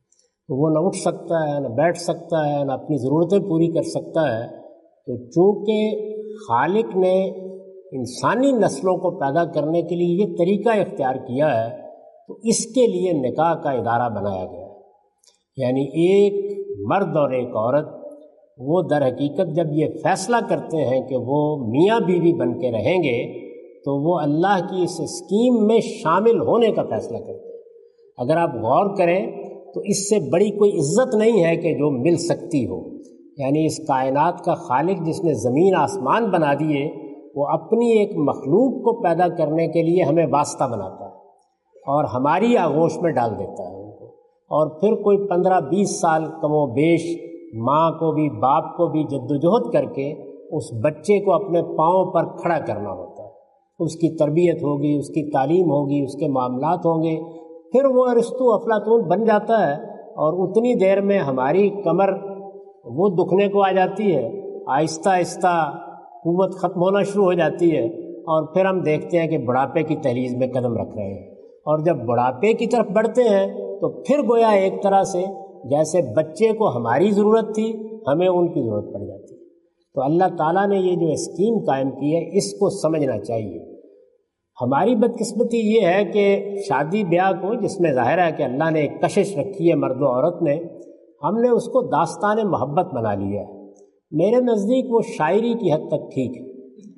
Speaker 2: وہ نہ اٹھ سکتا ہے، نہ بیٹھ سکتا ہے، نہ اپنی ضرورتیں پوری کر سکتا ہے۔ تو چونکہ خالق نے انسانی نسلوں کو پیدا کرنے کے لیے یہ طریقہ اختیار کیا ہے، تو اس کے لیے نکاح کا ادارہ بنایا گیا ہے۔ یعنی ایک مرد اور ایک عورت وہ در حقیقت جب یہ فیصلہ کرتے ہیں کہ وہ میاں بیوی بن کے رہیں گے، تو وہ اللہ کی اس اسکیم میں شامل ہونے کا فیصلہ کرتے ہیں۔ اگر آپ غور کریں تو اس سے بڑی کوئی عزت نہیں ہے کہ جو مل سکتی ہو۔ یعنی اس کائنات کا خالق جس نے زمین آسمان بنا دیے، وہ اپنی ایک مخلوق کو پیدا کرنے کے لیے ہمیں واسطہ بناتا ہے اور ہماری آغوش میں ڈال دیتا ہے ان کو، اور پھر کوئی پندرہ بیس سال کم و بیش ماں کو بھی باپ کو بھی جدوجہد کر کے اس بچے کو اپنے پاؤں پر کھڑا کرنا ہوتا ہے۔ اس کی تربیت ہوگی، اس کی تعلیم ہوگی، اس کے معاملات ہوں گے، پھر وہ ارسطو افلاطون بن جاتا ہے، اور اتنی دیر میں ہماری کمر وہ دکھنے کو آ جاتی ہے، آہستہ آہستہ قوت ختم ہونا شروع ہو جاتی ہے، اور پھر ہم دیکھتے ہیں کہ بڑھاپے کی دہلیز میں قدم رکھ رہے ہیں۔ اور جب بڑھاپے کی طرف بڑھتے ہیں تو پھر گویا ایک طرح سے جیسے بچے کو ہماری ضرورت تھی، ہمیں ان کی ضرورت پڑ جاتی ہے۔ تو اللہ تعالیٰ نے یہ جو اسکیم قائم کی ہے، اس کو سمجھنا چاہیے۔ ہماری بدقسمتی یہ ہے کہ شادی بیاہ کو، جس میں ظاہر ہے کہ اللہ نے ایک کشش رکھی ہے مرد و عورت نے، ہم نے اس کو داستان محبت بنا لیا ہے۔ میرے نزدیک وہ شاعری کی حد تک ٹھیک ہے۔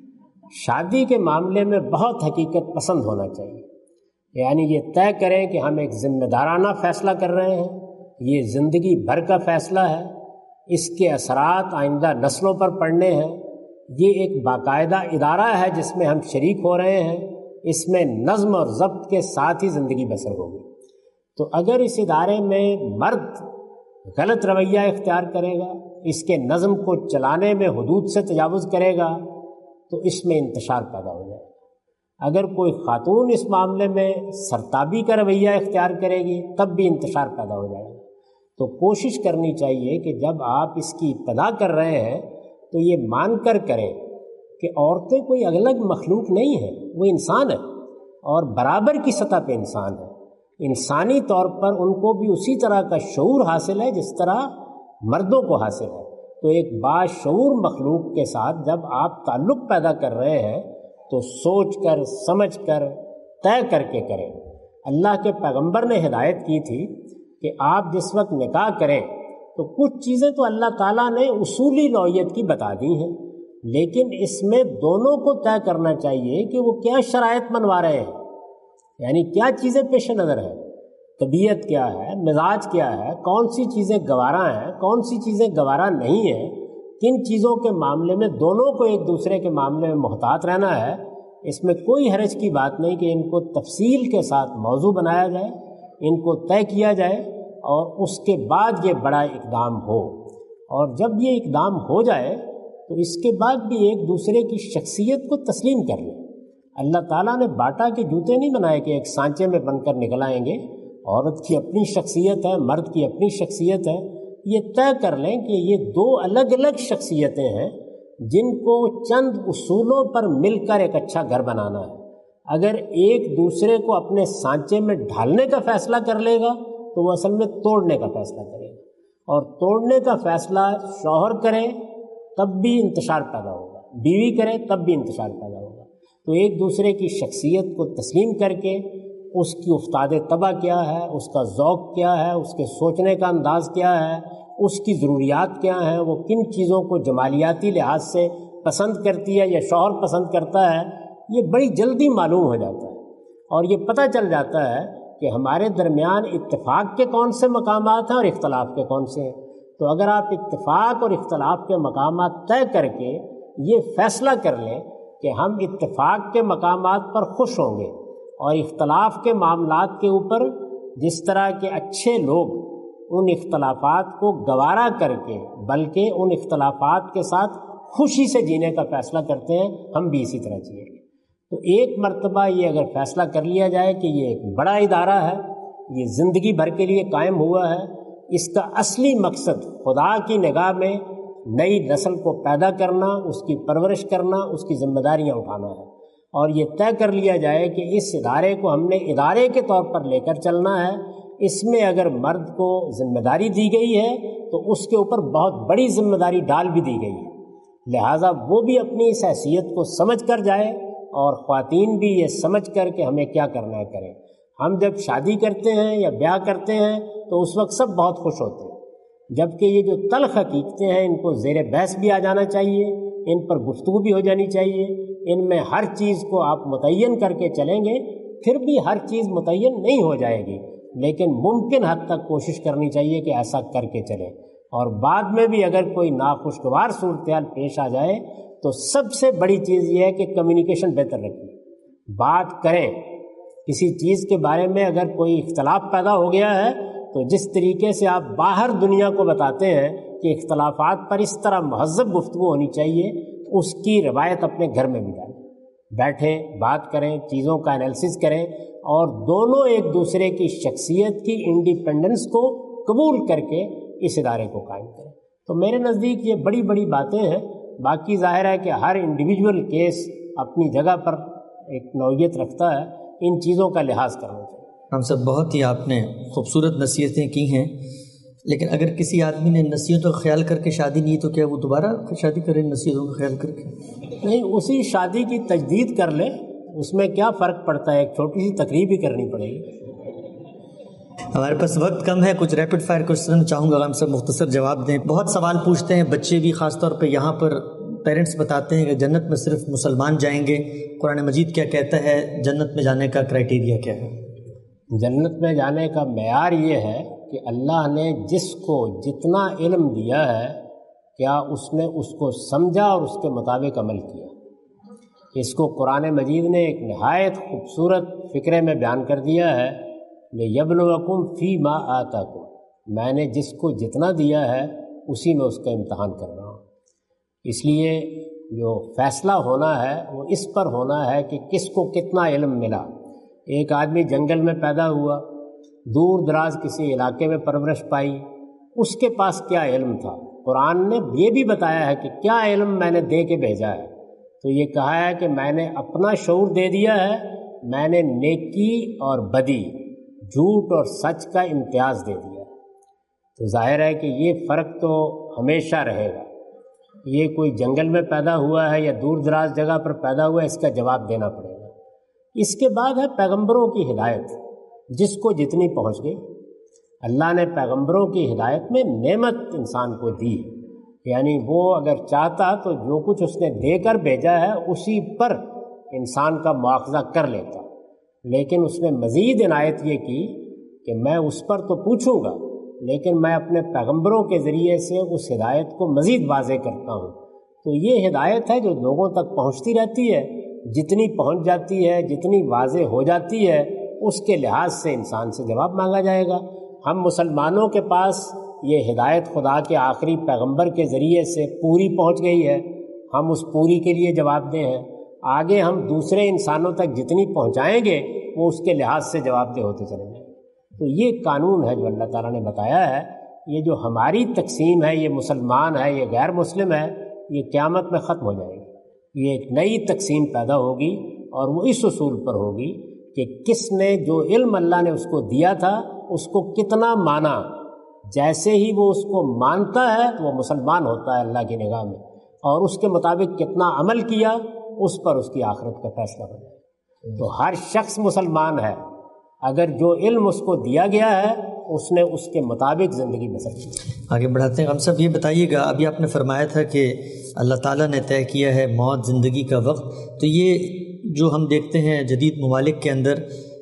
Speaker 2: شادی کے معاملے میں بہت حقیقت پسند ہونا چاہیے، یعنی یہ طے کریں کہ ہم ایک ذمہ دارانہ فیصلہ کر رہے ہیں، یہ زندگی بھر کا فیصلہ ہے، اس کے اثرات آئندہ نسلوں پر پڑنے ہیں، یہ ایک باقاعدہ ادارہ ہے جس میں ہم شریک ہو رہے ہیں، اس میں نظم اور ضبط کے ساتھ ہی زندگی بسر ہوگی۔ تو اگر اس ادارے میں مرد غلط رویہ اختیار کرے گا، اس کے نظم کو چلانے میں حدود سے تجاوز کرے گا، تو اس میں انتشار پیدا ہو جائے گا۔ اگر کوئی خاتون اس معاملے میں سرتابی کا رویہ اختیار کرے گی، تب بھی انتشار پیدا ہو جائے گا۔ تو کوشش کرنی چاہیے کہ جب آپ اس کی ابتدا کر رہے ہیں تو یہ مان کر کریں کہ عورتیں کوئی الگ مخلوق نہیں ہیں، وہ انسان ہے، اور برابر کی سطح پہ انسان ہے۔ انسانی طور پر ان کو بھی اسی طرح کا شعور حاصل ہے جس طرح مردوں کو حاصل ہے۔ تو ایک باشعور مخلوق کے ساتھ جب آپ تعلق پیدا کر رہے ہیں تو سوچ کر سمجھ کر طے کر کے کریں۔ اللہ کے پیغمبر نے ہدایت کی تھی کہ آپ جس وقت نکاح کریں تو کچھ چیزیں تو اللہ تعالیٰ نے اصولی نوعیت کی بتا دی ہیں، لیکن اس میں دونوں کو طے کرنا چاہیے کہ وہ کیا شرائط منوا رہے ہیں، یعنی کیا چیزیں پیش نظر ہیں، طبیعت کیا ہے، مزاج کیا ہے، کون سی چیزیں گوارا ہیں، کون سی چیزیں گوارا نہیں ہیں، کن چیزوں کے معاملے میں دونوں کو ایک دوسرے کے معاملے میں محتاط رہنا ہے۔ اس میں کوئی حرج کی بات نہیں کہ ان کو تفصیل کے ساتھ موضوع بنایا جائے، ان کو طے کیا جائے اور اس کے بعد یہ بڑا اقدام ہو۔ اور جب یہ اقدام ہو جائے تو اس کے بعد بھی ایک دوسرے کی شخصیت کو تسلیم کر لیں۔ اللہ تعالیٰ نے باٹا کے جوتے نہیں بنائے کہ ایک سانچے میں بن کر نکل آئیں گے، عورت کی اپنی شخصیت ہے، مرد کی اپنی شخصیت ہے۔ یہ طے کر لیں کہ یہ دو الگ الگ شخصیتیں ہیں جن کو چند اصولوں پر مل کر ایک اچھا گھر بنانا ہے۔ اگر ایک دوسرے کو اپنے سانچے میں ڈھالنے کا فیصلہ کر لے گا تو وہ اصل میں توڑنے کا فیصلہ کرے گا، اور توڑنے کا فیصلہ شوہر کرے تب بھی انتشار پیدا ہوگا، بیوی کرے تب بھی انتشار پیدا ہوگا۔ تو ایک دوسرے کی شخصیت کو تسلیم کر کے اس کی افتاد طبع کیا ہے، اس کا ذوق کیا ہے، اس کے سوچنے کا انداز کیا ہے، اس کی ضروریات کیا ہیں، وہ کن چیزوں کو جمالیاتی لحاظ سے پسند کرتی ہے یا شوہر پسند کرتا ہے، یہ بڑی جلدی معلوم ہو جاتا ہے۔ اور یہ پتہ چل جاتا ہے کہ ہمارے درمیان اتفاق کے کون سے مقامات ہیں اور اختلاف کے کون سے ہیں۔ تو اگر آپ اتفاق اور اختلاف کے مقامات طے کر کے یہ فیصلہ کر لیں کہ ہم اتفاق کے مقامات پر خوش ہوں گے اور اختلاف کے معاملات کے اوپر جس طرح کے اچھے لوگ ان اختلافات کو گوارا کر کے بلکہ ان اختلافات کے ساتھ خوشی سے جینے کا فیصلہ کرتے ہیں، ہم بھی اسی طرح جئیں گے۔ تو ایک مرتبہ یہ اگر فیصلہ کر لیا جائے کہ یہ ایک بڑا ادارہ ہے، یہ زندگی بھر کے لیے قائم ہوا ہے، اس کا اصلی مقصد خدا کی نگاہ میں نئی نسل کو پیدا کرنا، اس کی پرورش کرنا، اس کی ذمہ داریاں اٹھانا ہے، اور یہ طے کر لیا جائے کہ اس ادارے کو ہم نے ادارے کے طور پر لے کر چلنا ہے، اس میں اگر مرد کو ذمہ داری دی گئی ہے تو اس کے اوپر بہت بڑی ذمہ داری ڈال بھی دی گئی ہے، لہٰذا وہ بھی اپنی اس حیثیت کو سمجھ کر جائے اور خواتین بھی یہ سمجھ کر کہ ہمیں کیا کرنا ہے کریں۔ ہم جب شادی کرتے ہیں یا بیاہ کرتے ہیں تو اس وقت سب بہت خوش ہوتے ہیں، جبکہ یہ جو تلخ حقیقتیں ہیں ان کو زیر بحث بھی آ جانا چاہیے، ان پر گفتگو بھی ہو جانی چاہیے، ان میں ہر چیز کو آپ متعین کر کے چلیں گے، پھر بھی ہر چیز متعین نہیں ہو جائے گی، لیکن ممکن حد تک کوشش کرنی چاہیے کہ ایسا کر کے چلیں۔ اور بعد میں بھی اگر کوئی ناخوشگوار صورتحال پیش آ جائے تو سب سے بڑی چیز یہ ہے کہ کمیونیکیشن بہتر رکھیں، بات کریں۔ کسی چیز کے بارے میں اگر کوئی اختلاف پیدا ہو گیا ہے تو جس طریقے سے آپ باہر دنیا کو بتاتے ہیں کہ اختلافات پر اس طرح مہذب گفتگو ہونی چاہیے، اس کی روایت اپنے گھر میں بھی ڈالیں، بیٹھیں، بات کریں، چیزوں کا انالیسس کریں، اور دونوں ایک دوسرے کی شخصیت کی انڈیپینڈنس کو قبول کر کے اس ادارے کو قائم کریں۔ تو میرے نزدیک یہ بڑی بڑی باتیں ہیں، باقی ظاہر ہے کہ ہر انڈیویجول کیس اپنی جگہ پر ایک نوعیت رکھتا ہے، ان چیزوں کا لحاظ کرنا چاہیے۔
Speaker 1: ہم سب بہت ہی آپ نے خوبصورت نصیحتیں کی ہیں، لیکن اگر کسی آدمی نے نصیحتوں کا خیال کر کے شادی نہیں تو کیا وہ دوبارہ شادی کرے نصیحتوں کا خیال کر کے؟
Speaker 2: نہیں، اسی شادی کی تجدید کر لے، اس میں کیا فرق پڑتا ہے، ایک چھوٹی سی تقریب ہی کرنی پڑے گی۔
Speaker 1: ہمارے پاس وقت کم ہے، کچھ ریپڈ فائر کوشچن چاہوں گا، ہم سب مختصر جواب دیں۔ بہت سوال پوچھتے ہیں بچے بھی، خاص طور پہ یہاں پر پیرنٹس بتاتے ہیں کہ جنت میں صرف مسلمان جائیں گے، قرآن مجید کیا کہتا ہے، جنت میں جانے کا کرائیٹیریا کیا ہے؟
Speaker 2: جنت میں جانے کا معیار یہ ہے کہ اللہ نے جس کو جتنا علم دیا ہے کیا اس نے اس کو سمجھا اور اس کے مطابق عمل کیا۔ اس کو قرآن مجید نے ایک نہایت خوبصورت فقرے میں بیان کر دیا ہے، لِیَبْلُوَکُمْ فِی مَا آتَاکُم، میں نے جس کو جتنا دیا ہے اسی میں اس کا امتحان کر رہا ہوں۔ اس لیے جو فیصلہ ہونا ہے وہ اس پر ہونا ہے کہ کس کو کتنا علم ملا۔ ایک آدمی جنگل میں پیدا ہوا، دور دراز کسی علاقے میں پرورش پائی، اس کے پاس کیا علم تھا؟ قرآن نے یہ بھی بتایا ہے کہ کیا علم میں نے دے کے بھیجا ہے، تو یہ کہا ہے کہ میں نے اپنا شعور دے دیا ہے، میں نے نیکی اور بدی، جھوٹ اور سچ کا امتیاز دے دیا۔ تو ظاہر ہے کہ یہ فرق تو ہمیشہ رہے گا۔ یہ کوئی جنگل میں پیدا ہوا ہے یا دور دراز جگہ پر پیدا ہوا ہے، اس کا جواب دینا پڑے گا۔ اس کے بعد ہے پیغمبروں کی ہدایت، جس کو جتنی پہنچ گئی۔ اللہ نے پیغمبروں کی ہدایت میں نعمت انسان کو دی، یعنی وہ اگر چاہتا تو جو کچھ اس نے دے کر بھیجا ہے اسی پر انسان کا مواخذہ کر لیتا، لیکن اس نے مزید عنایت یہ کی کہ میں اس پر تو پوچھوں گا، لیکن میں اپنے پیغمبروں کے ذریعے سے اس ہدایت کو مزید واضح کرتا ہوں۔ تو یہ ہدایت ہے جو لوگوں تک پہنچتی رہتی ہے، جتنی پہنچ جاتی ہے، جتنی واضح ہو جاتی ہے، اس کے لحاظ سے انسان سے جواب مانگا جائے گا۔ ہم مسلمانوں کے پاس یہ ہدایت خدا کے آخری پیغمبر کے ذریعے سے پوری پہنچ گئی ہے، ہم اس پوری کے لیے جواب دہ ہیں۔ آگے ہم دوسرے انسانوں تک جتنی پہنچائیں گے وہ اس کے لحاظ سے جواب دہ ہوتے چلیں گے۔ تو یہ قانون ہے جو اللہ تعالیٰ نے بتایا ہے۔ یہ جو ہماری تقسیم ہے، یہ مسلمان ہے، یہ غیر مسلم ہے، یہ قیامت میں ختم ہو جائے گی۔ یہ ایک نئی تقسیم پیدا ہوگی اور وہ اس اصول پر ہوگی کہ کس نے جو علم اللہ نے اس کو دیا تھا اس کو کتنا مانا۔ جیسے ہی وہ اس کو مانتا ہے تو وہ مسلمان ہوتا ہے اللہ کی نگاہ میں، اور اس کے مطابق کتنا عمل کیا اس پر اس کی آخرت کا فیصلہ ہو جائے۔ تو ہر شخص مسلمان ہے اگر جو علم اس کو دیا گیا ہے اس نے اس کے مطابق زندگی بسر کی۔
Speaker 1: آگے بڑھاتے ہیں۔ ہم سب یہ بتائیے گا، ابھی آپ نے فرمایا تھا کہ اللہ تعالیٰ نے طے کیا ہے موت زندگی کا وقت، تو یہ جو ہم دیکھتے ہیں جدید ممالک کے اندر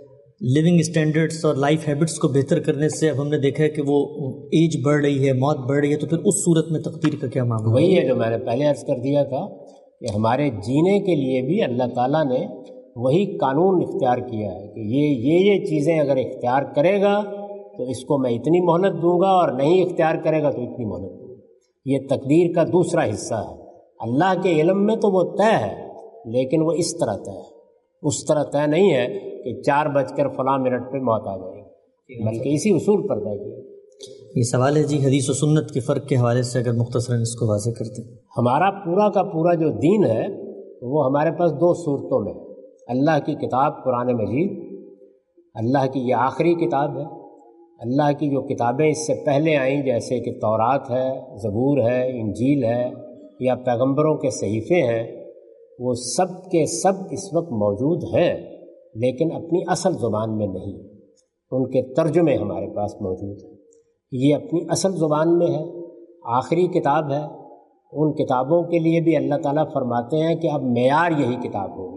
Speaker 1: لیونگ اسٹینڈرڈس اور لائف ہیبٹس کو بہتر کرنے سے اب ہم نے دیکھا ہے کہ وہ ایج بڑھ رہی ہے، موت بڑھ رہی ہے، تو پھر اس صورت میں تقدیر کا کیا معاملہ؟
Speaker 2: وہی ہے جو میں نے پہلے عرض کر دیا تھا کہ ہمارے جینے کے لیے بھی اللہ تعالیٰ نے وہی قانون اختیار کیا ہے کہ یہ یہ یہ چیزیں اگر اختیار کرے گا تو اس کو میں اتنی مہلت دوں گا، اور نہیں اختیار کرے گا تو اتنی مہلت دوں گا۔ یہ تقدیر کا دوسرا حصہ ہے۔ اللہ کے علم میں تو وہ طے ہے، لیکن وہ اس طرح طے ہے، اس طرح طے نہیں ہے کہ چار بج کر فلاں منٹ پہ موت آ جائے گی، بلکہ اسی اصول پر طے کیا۔
Speaker 1: یہ سوال ہے جی حدیث و سنت کے فرق کے حوالے سے اگر مختصراً اس کو واضح کرتے ہیں۔
Speaker 2: ہمارا پورا کا پورا جو دین ہے وہ ہمارے پاس دو صورتوں میں ہے۔ اللہ کی کتاب قرآن مجید، اللہ کی یہ آخری کتاب ہے۔ اللہ کی جو کتابیں اس سے پہلے آئیں جیسے کہ تورات ہے، زبور ہے، انجیل ہے، یا پیغمبروں کے صحیفے ہیں، وہ سب کے سب اس وقت موجود ہیں، لیکن اپنی اصل زبان میں نہیں۔ ان کے ترجمے ہمارے پاس موجود ہیں۔ یہ اپنی اصل زبان میں ہے، آخری کتاب ہے۔ ان کتابوں کے لیے بھی اللہ تعالیٰ فرماتے ہیں کہ اب معیار یہی کتاب ہوگی،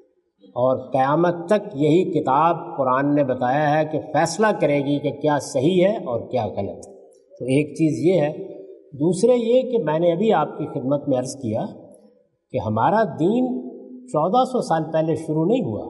Speaker 2: اور قیامت تک یہی کتاب قرآن نے بتایا ہے کہ فیصلہ کرے گی کہ کیا صحیح ہے اور کیا غلط ہے۔ تو ایک چیز یہ ہے۔ دوسرے یہ کہ میں نے ابھی آپ کی خدمت میں عرض کیا کہ ہمارا دین چودہ سو سال پہلے شروع نہیں ہوا۔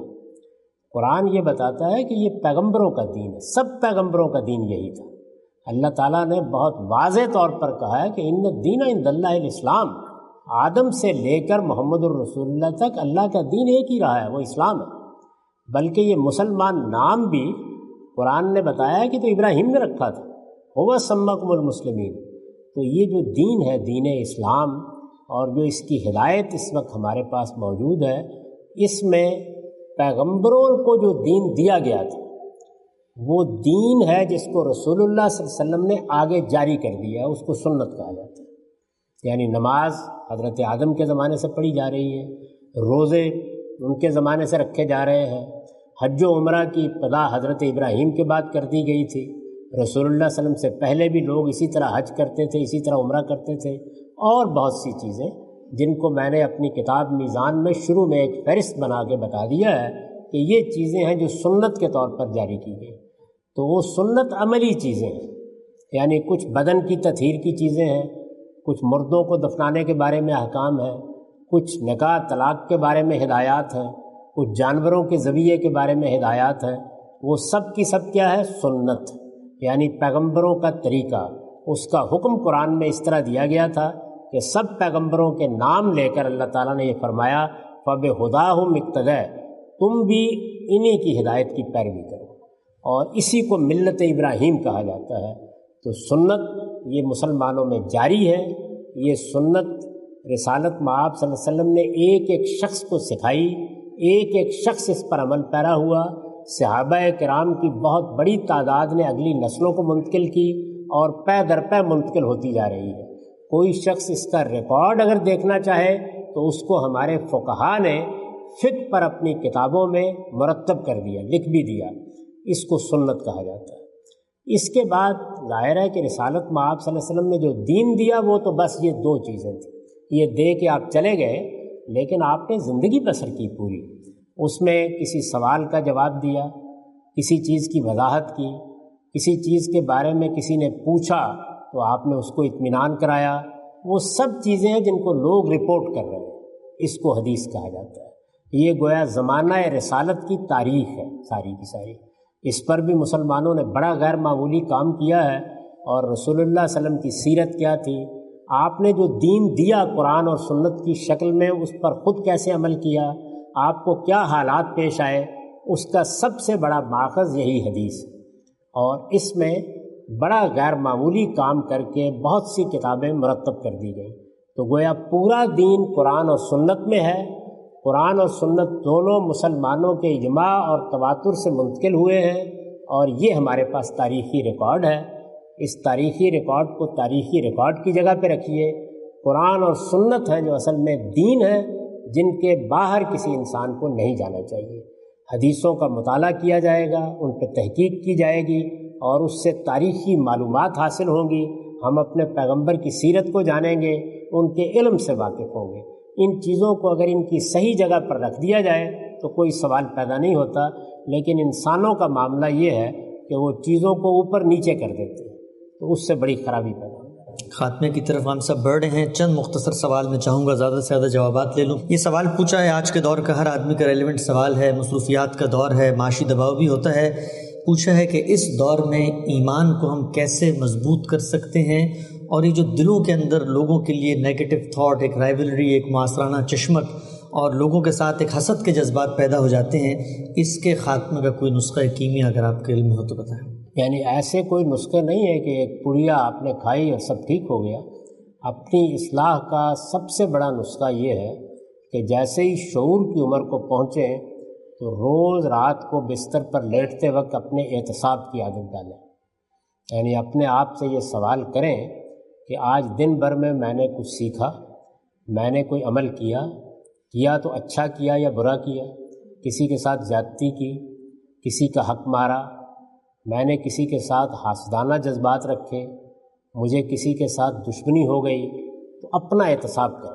Speaker 2: قرآن یہ بتاتا ہے کہ یہ پیغمبروں کا دین ہے، سب پیغمبروں کا دین یہی تھا۔ اللہ تعالیٰ نے بہت واضح طور پر کہا ہے کہ ان الدین عند اللہ الاسلام، آدم سے لے کر محمد الرسول اللہ تک اللہ کا دین ایک ہی رہا ہے، وہ اسلام ہے۔ بلکہ یہ مسلمان نام بھی قرآن نے بتایا کہ تو ابراہیم نے رکھا تھا، هو سماکم المسلمین۔ تو یہ جو دین ہے، دین اسلام، اور جو اس کی ہدایت اس وقت ہمارے پاس موجود ہے، اس میں پیغمبروں کو جو دین دیا گیا تھا وہ دین ہے جس کو رسول اللہ صلی اللہ علیہ وسلم نے آگے جاری کر دیا، اس کو سنت کہا جاتا ہے۔ یعنی نماز حضرت آدم کے زمانے سے پڑھی جا رہی ہے، روزے ان کے زمانے سے رکھے جا رہے ہیں، حج و عمرہ کی ابتدا حضرت ابراہیم کے بعد کر دی گئی تھی، رسول اللہ صلی اللہ علیہ وسلم سے پہلے بھی لوگ اسی طرح حج کرتے تھے، اسی طرح عمرہ کرتے تھے، اور بہت سی چیزیں جن کو میں نے اپنی کتاب میزان میں شروع میں ایک فہرست بنا کے بتا دیا ہے کہ یہ چیزیں ہیں جو سنت کے طور پر جاری کی گئی۔ تو وہ سنت عملی چیزیں ہیں، یعنی کچھ بدن کی تطہیر کی چیزیں ہیں، کچھ مردوں کو دفنانے کے بارے میں احکام ہیں، کچھ نکاح طلاق کے بارے میں ہدایات ہیں، کچھ جانوروں کے ذبیحے کے بارے میں ہدایات ہیں۔ وہ سب کی سب کیا ہے؟ سنت، یعنی پیغمبروں کا طریقہ۔ اس کا حکم قرآن میں اس طرح دیا گیا تھا کہ سب پیغمبروں کے نام لے کر اللہ تعالیٰ نے یہ فرمایا فَبِهُدَاهُمْ اقْتَدَیْ، تم بھی انہی کی ہدایت کی پیروی کرو، اور اسی کو ملت ابراہیم کہا جاتا ہے۔ تو سنت یہ مسلمانوں میں جاری ہے۔ یہ سنت رسالت مآب صلی اللہ علیہ وسلم نے ایک ایک شخص کو سکھائی، ایک ایک شخص اس پر عمل پیرا ہوا۔ صحابہ کرام کی بہت بڑی تعداد نے اگلی نسلوں کو منتقل کی، اور پے در پے منتقل ہوتی جا رہی ہے۔ کوئی شخص اس کا ریکارڈ اگر دیکھنا چاہے تو اس کو ہمارے فقہا نے فقہ پر اپنی کتابوں میں مرتب کر دیا، لکھ بھی دیا، اس کو سنت کہا جاتا ہے۔ اس کے بعد ظاہر ہے کہ رسالت میں آپ صلی اللہ علیہ وسلم نے جو دین دیا وہ تو بس یہ دو چیزیں تھیں، یہ دے کے آپ چلے گئے، لیکن آپ نے زندگی بسر کی پوری، اس میں کسی سوال کا جواب دیا، کسی چیز کی وضاحت کی، کسی چیز کے بارے میں کسی نے پوچھا تو آپ نے اس کو اطمینان کرایا، وہ سب چیزیں ہیں جن کو لوگ رپورٹ کر رہے ہیں، اس کو حدیث کہا جاتا ہے۔ یہ گویا زمانہ رسالت کی تاریخ ہے ساری کی ساری، اس پر بھی مسلمانوں نے بڑا غیر معمولی کام کیا ہے۔ اور رسول اللہ صلی اللہ علیہ وسلم کی سیرت کیا تھی، آپ نے جو دین دیا قرآن اور سنت کی شکل میں، اس پر خود کیسے عمل کیا، آپ کو کیا حالات پیش آئے، اس کا سب سے بڑا ماخذ یہی حدیث، اور اس میں بڑا غیر معمولی کام کر کے بہت سی کتابیں مرتب کر دی گئیں۔ تو گویا پورا دین قرآن اور سنت میں ہے، قرآن اور سنت دونوں مسلمانوں کے اجماع اور تواتر سے منتقل ہوئے ہیں، اور یہ ہمارے پاس تاریخی ریکارڈ ہے۔ اس تاریخی ریکارڈ کو تاریخی ریکارڈ کی جگہ پہ رکھیے۔ قرآن اور سنت ہے جو اصل میں دین ہے، جن کے باہر کسی انسان کو نہیں جانا چاہیے۔ حدیثوں کا مطالعہ کیا جائے گا، ان پہ تحقیق کی جائے گی، اور اس سے تاریخی معلومات حاصل ہوں گی، ہم اپنے پیغمبر کی سیرت کو جانیں گے، ان کے علم سے واقف ہوں گے۔ ان چیزوں کو اگر ان کی صحیح جگہ پر رکھ دیا جائے تو کوئی سوال پیدا نہیں ہوتا، لیکن انسانوں کا معاملہ یہ ہے کہ وہ چیزوں کو اوپر نیچے کر دیتے ہیں، تو اس سے بڑی خرابی پیدا ہوتی ہے۔
Speaker 1: خاتمے کی طرف ہم سب بڑھ رہے ہیں، چند مختصر سوال میں چاہوں گا زیادہ سے زیادہ جوابات لے لوں۔ یہ سوال پوچھا ہے، آج کے دور کا ہر آدمی کا ریلیونٹ سوال ہے، مصروفیات کا دور ہے، معاشی دباؤ بھی ہوتا ہے۔ پوچھا ہے کہ اس دور میں ایمان کو ہم کیسے مضبوط کر سکتے ہیں، اور یہ جو دلوں کے اندر لوگوں کے لیے نیگیٹو تھاٹ، ایک رائیولری، ایک معاصرانہ چشمک اور لوگوں کے ساتھ ایک حسد کے جذبات پیدا ہو جاتے ہیں، اس کے خاتمے کا کوئی نسخہ کیمیا اگر آپ کے علم میں ہو تو بتائیں۔
Speaker 2: یعنی ایسے کوئی نسخہ نہیں ہے کہ ایک پڑیا آپ نے کھائی اور سب ٹھیک ہو گیا۔ اپنی اصلاح کا سب سے بڑا نسخہ یہ ہے کہ جیسے ہی شعور کی عمر کو پہنچیں تو روز رات کو بستر پر لیٹتے وقت اپنے احتساب کی عادت ڈالیں، یعنی اپنے آپ سے یہ سوال کریں کہ آج دن بھر میں میں نے کچھ سیکھا، میں نے کوئی عمل کیا کیا تو اچھا کیا یا برا کیا، کسی کے ساتھ زیادتی کی، کسی کا حق مارا، میں نے کسی کے ساتھ حاسدانہ جذبات رکھے، مجھے کسی کے ساتھ دشمنی ہو گئی، تو اپنا احتساب کریں،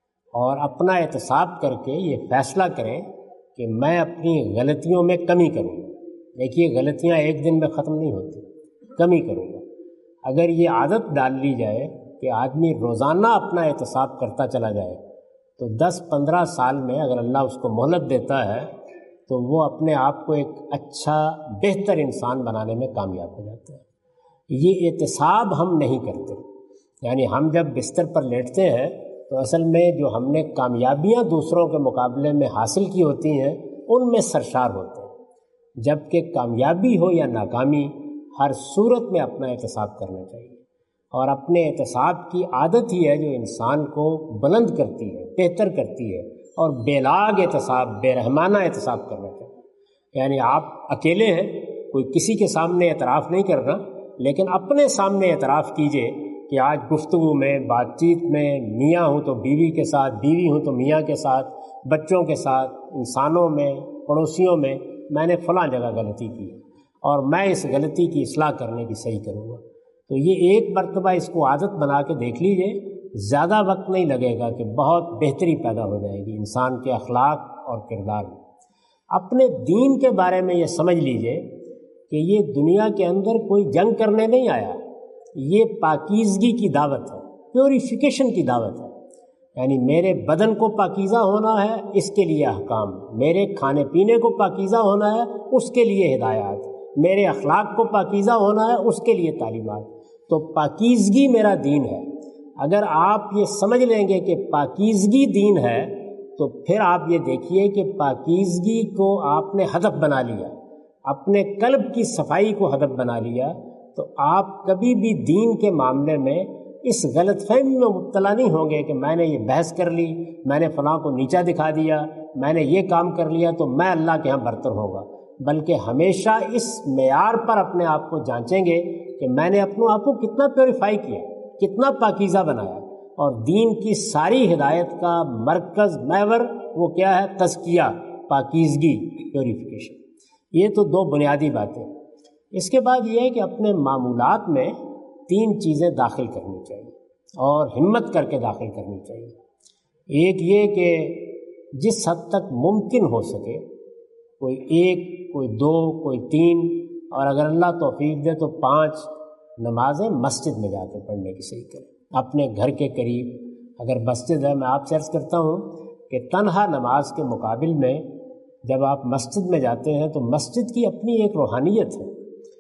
Speaker 2: اور اپنا احتساب کر کے یہ فیصلہ کریں کہ میں اپنی غلطیوں میں کمی کروں گا۔ دیکھیے غلطیاں ایک دن میں ختم نہیں ہوتی، کمی کروں گا۔ اگر یہ عادت ڈال لی جائے کہ آدمی روزانہ اپنا احتساب کرتا چلا جائے تو دس پندرہ سال میں اگر اللہ اس کو مہلت دیتا ہے تو وہ اپنے آپ کو ایک اچھا بہتر انسان بنانے میں کامیاب ہو جاتا ہے۔ یہ احتساب ہم نہیں کرتے، یعنی ہم جب بستر پر لیٹتے ہیں تو اصل میں جو ہم نے کامیابیاں دوسروں کے مقابلے میں حاصل کی ہوتی ہیں ان میں سرشار ہوتے ہیں، جبکہ کامیابی ہو یا ناکامی ہر صورت میں اپنا احتساب کرنا چاہیے، اور اپنے احتساب کی عادت ہی ہے جو انسان کو بلند کرتی ہے، بہتر کرتی ہے، اور بے لاگ احتساب، بے رحمانہ احتساب کرنا چاہیے۔ یعنی آپ اکیلے ہیں، کوئی کسی کے سامنے اعتراف نہیں کرنا، لیکن اپنے سامنے اعتراف کیجئے کہ آج گفتگو میں، بات چیت میں، میاں ہوں تو بیوی کے ساتھ، بیوی ہوں تو میاں کے ساتھ، بچوں کے ساتھ، انسانوں میں، پڑوسیوں میں میں نے فلاں جگہ غلطی کی اور میں اس غلطی کی اصلاح کرنے کی صحیح کروں گا۔ تو یہ ایک مرتبہ اس کو عادت بنا کے دیکھ لیجئے، زیادہ وقت نہیں لگے گا کہ بہت بہتری پیدا ہو جائے گی انسان کے اخلاق اور کردار میں۔ اپنے دین کے بارے میں یہ سمجھ لیجئے کہ یہ دنیا کے اندر کوئی جنگ کرنے نہیں آیا، یہ پاکیزگی کی دعوت ہے، پیوریفیکیشن کی دعوت ہے۔ یعنی میرے بدن کو پاکیزہ ہونا ہے، اس کے لیے احکام، میرے کھانے پینے کو پاکیزہ ہونا ہے، اس کے لیے ہدایات، میرے اخلاق کو پاکیزہ ہونا ہے، اس کے لیے تعلیمات۔ تو پاکیزگی میرا دین ہے۔ اگر آپ یہ سمجھ لیں گے کہ پاکیزگی دین ہے تو پھر آپ یہ دیکھیے کہ پاکیزگی کو آپ نے ہدف بنا لیا، اپنے قلب کی صفائی کو ہدف بنا لیا، تو آپ کبھی بھی دین کے معاملے میں اس غلط فہمی میں مبتلا نہیں ہوں گے کہ میں نے یہ بحث کر لی، میں نے فلاں کو نیچا دکھا دیا، میں نے یہ کام کر لیا تو میں اللہ کے ہاں برتر ہوگا، بلکہ ہمیشہ اس معیار پر اپنے آپ کو جانچیں گے کہ میں نے اپنے آپ کو کتنا پیوریفائی کیا، کتنا پاکیزہ بنایا، اور دین کی ساری ہدایت کا مرکز محور وہ کیا ہے؟ تزکیہ، پاکیزگی، پیوریفیکیشن۔ یہ تو دو بنیادی باتیں۔ اس کے بعد یہ ہے کہ اپنے معمولات میں تین چیزیں داخل کرنی چاہیے اور ہمت کر کے داخل کرنی چاہیے۔ ایک یہ کہ جس حد تک ممکن ہو سکے کوئی ایک، کوئی دو، کوئی تین، اور اگر اللہ توفیق دے تو پانچ نمازیں مسجد میں جا کے پڑھنے کی صحیح کریں، اپنے گھر کے قریب اگر مسجد ہے۔ میں آپ سے عرض کرتا ہوں کہ تنہا نماز کے مقابل میں جب آپ مسجد میں جاتے ہیں تو مسجد کی اپنی ایک روحانیت ہے،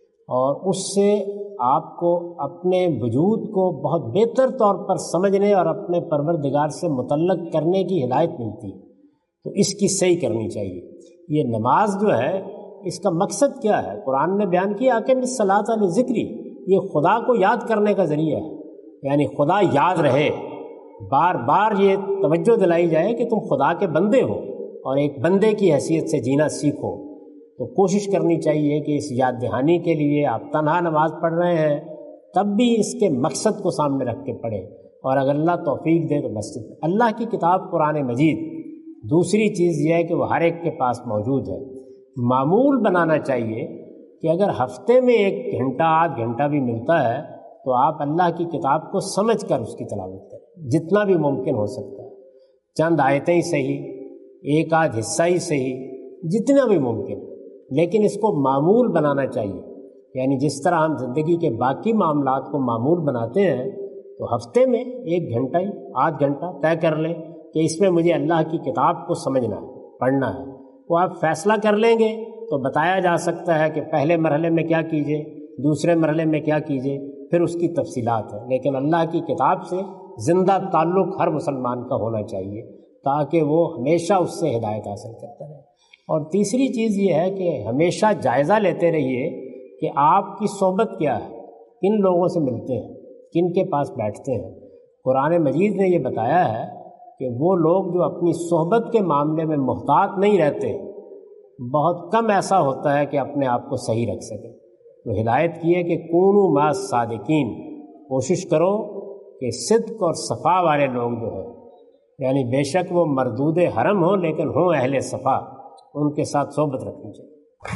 Speaker 2: اور اس سے آپ کو اپنے وجود کو بہت بہتر طور پر سمجھنے اور اپنے پروردگار سے متعلق کرنے کی ہدایت ملتی ہے، تو اس کی صحیح کرنی چاہیے۔ یہ نماز جو ہے اس کا مقصد کیا ہے؟ قرآن نے بیان کیا اقیم الصلاۃ لذکری، یہ خدا کو یاد کرنے کا ذریعہ ہے، یعنی خدا یاد رہے، بار بار یہ توجہ دلائی جائے کہ تم خدا کے بندے ہو اور ایک بندے کی حیثیت سے جینا سیکھو۔ تو کوشش کرنی چاہیے کہ اس یاد دہانی کے لیے آپ تنہا نماز پڑھ رہے ہیں تب بھی اس کے مقصد کو سامنے رکھ کے پڑھیں، اور اگر اللہ توفیق دے تو مسجد۔ اللہ کی کتاب قرآن مجید، دوسری چیز یہ ہے کہ وہ ہر ایک کے پاس موجود ہے۔ معمول بنانا چاہیے کہ اگر ہفتے میں ایک گھنٹہ آدھ گھنٹہ بھی ملتا ہے تو آپ اللہ کی کتاب کو سمجھ کر اس کی تلاوت کریں، جتنا بھی ممکن ہو سکتا ہے، چند آیتیں ہی صحیح، ایک آدھ حصہ ہی صحیح، جتنا بھی ممکن، لیکن اس کو معمول بنانا چاہیے۔ یعنی جس طرح ہم زندگی کے باقی معاملات کو معمول بناتے ہیں تو ہفتے میں ایک گھنٹہ ہی آدھ گھنٹہ طے کر لیں کہ اس میں مجھے اللہ کی کتاب کو سمجھنا ہے، پڑھنا ہے۔ وہ آپ فیصلہ کر لیں گے تو بتایا جا سکتا ہے کہ پہلے مرحلے میں کیا کیجئے، دوسرے مرحلے میں کیا کیجئے، پھر اس کی تفصیلات ہیں۔ لیکن اللہ کی کتاب سے زندہ تعلق ہر مسلمان کا ہونا چاہیے تاکہ وہ ہمیشہ اس سے ہدایت حاصل کرتا رہے۔ اور تیسری چیز یہ ہے کہ ہمیشہ جائزہ لیتے رہیے کہ آپ کی صحبت کیا ہے، کن لوگوں سے ملتے ہیں، کن کے پاس بیٹھتے ہیں۔ قرآن مجید نے یہ بتایا ہے کہ وہ لوگ جو اپنی صحبت کے معاملے میں محتاط نہیں رہتے، بہت کم ایسا ہوتا ہے کہ اپنے آپ کو صحیح رکھ سکے۔ تو ہدایت کی ہے کہ کونوا مع الصادقین، کوشش کرو کہ صدق اور صفا والے لوگ جو ہیں، یعنی بے شک وہ مردود حرم ہوں لیکن ہوں اہل صفا، ان کے ساتھ صحبت رکھنی چاہیے۔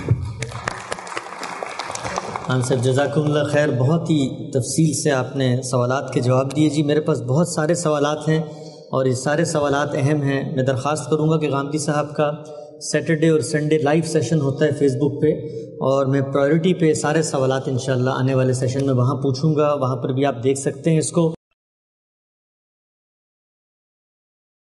Speaker 1: خان صاحب جزاکم اللہ خیر، بہت ہی تفصیل سے آپ نے سوالات کے جواب دیے جی۔ میرے پاس بہت سارے سوالات ہیں اور یہ سارے سوالات اہم ہیں۔ میں درخواست کروں گا کہ غامدی صاحب کا سیٹرڈے اور سنڈے لائیو سیشن ہوتا ہے فیس بک پہ، اور میں پرائیورٹی پہ سارے سوالات انشاءاللہ آنے والے سیشن میں وہاں پوچھوں گا، وہاں پر بھی آپ دیکھ سکتے ہیں اس کو۔